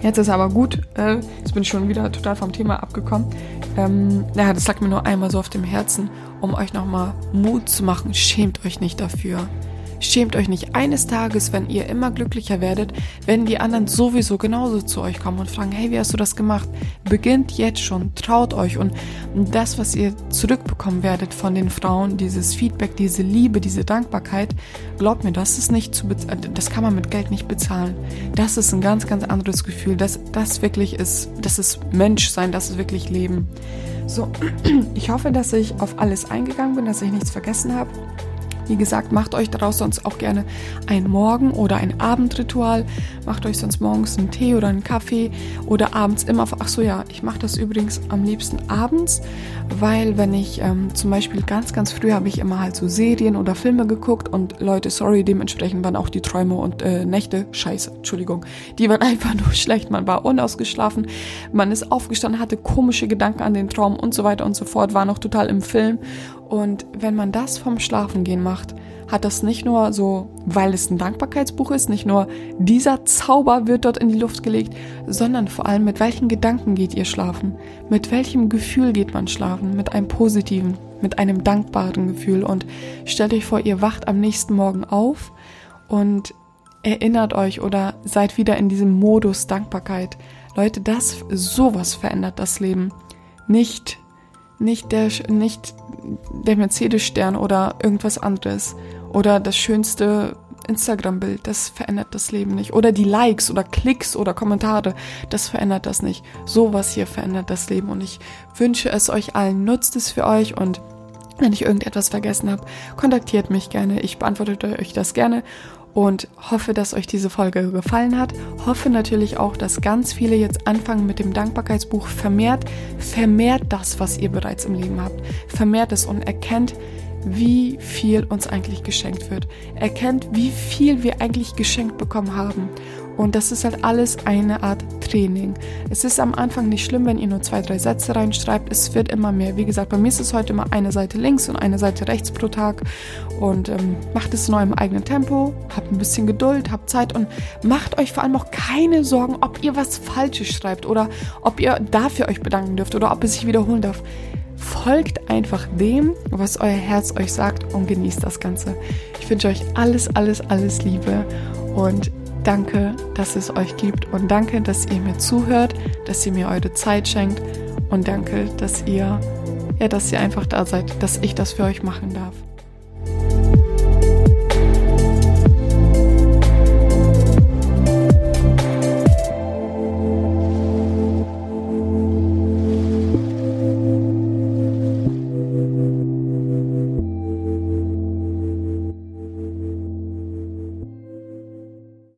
Jetzt ist aber gut, äh, jetzt bin ich schon wieder total vom Thema abgekommen. Ähm, ja, das lag mir nur einmal so auf dem Herzen, um euch nochmal Mut zu machen. Schämt euch nicht dafür. Schämt euch nicht. Eines Tages, wenn ihr immer glücklicher werdet, werden die anderen sowieso genauso zu euch kommen und fragen, hey, wie hast du das gemacht? Beginnt jetzt schon, traut euch. Und das, was ihr zurückbekommen werdet von den Frauen, dieses Feedback, diese Liebe, diese Dankbarkeit, glaubt mir, das ist nicht zu bez- das kann man mit Geld nicht bezahlen. Das ist ein ganz, ganz anderes Gefühl. Das, das wirklich ist, das ist Menschsein, das ist wirklich Leben. So, ich hoffe, dass ich auf alles eingegangen bin, dass ich nichts vergessen habe. Wie gesagt, macht euch daraus sonst auch gerne ein Morgen- oder ein Abendritual. Macht euch sonst morgens einen Tee oder einen Kaffee oder abends immer. Ach so, ja, ich mache das übrigens am liebsten abends, weil wenn ich ähm, zum Beispiel ganz, ganz früh habe ich immer halt so Serien oder Filme geguckt und Leute, sorry, dementsprechend waren auch die Träume und äh, Nächte, scheiße, Entschuldigung, die waren einfach nur schlecht. Man war unausgeschlafen, man ist aufgestanden, hatte komische Gedanken an den Traum und so weiter und so fort, war noch total im Film. Und wenn man das vom Schlafengehen macht, hat das nicht nur so, weil es ein Dankbarkeitsbuch ist, nicht nur dieser Zauber wird dort in die Luft gelegt, sondern vor allem, mit welchen Gedanken geht ihr schlafen? Mit welchem Gefühl geht man schlafen? Mit einem positiven, mit einem dankbaren Gefühl. Und stellt euch vor, ihr wacht am nächsten Morgen auf und erinnert euch oder seid wieder in diesem Modus Dankbarkeit. Leute, das, sowas verändert das Leben. Nicht Nicht der, nicht der Mercedes-Stern oder irgendwas anderes. Oder das schönste Instagram-Bild, das verändert das Leben nicht. Oder die Likes oder Klicks oder Kommentare, das verändert das nicht. Sowas hier verändert das Leben. Und ich wünsche es euch allen, nutzt es für euch. Und wenn ich irgendetwas vergessen habe, kontaktiert mich gerne. Ich beantworte euch das gerne. Und hoffe, dass euch diese Folge gefallen hat. Hoffe natürlich auch, dass ganz viele jetzt anfangen mit dem Dankbarkeitsbuch. Vermehrt, vermehrt das, was ihr bereits im Leben habt. Vermehrt es und erkennt, wie viel uns eigentlich geschenkt wird. Erkennt, wie viel wir eigentlich geschenkt bekommen haben. Und das ist halt alles eine Art Training. Es ist am Anfang nicht schlimm, wenn ihr nur zwei, drei Sätze reinschreibt. Es wird immer mehr. Wie gesagt, bei mir ist es heute immer eine Seite links und eine Seite rechts pro Tag. Und ähm, macht es in eurem eigenen Tempo. Habt ein bisschen Geduld, habt Zeit und macht euch vor allem auch keine Sorgen, ob ihr was Falsches schreibt oder ob ihr dafür euch bedanken dürft oder ob es sich wiederholen darf. Folgt einfach dem, was euer Herz euch sagt und genießt das Ganze. Ich wünsche euch alles, alles, alles Liebe und danke, dass es euch gibt und danke, dass ihr mir zuhört, dass ihr mir eure Zeit schenkt und danke, dass ihr, ja, dass ihr einfach da seid, dass ich das für euch machen darf.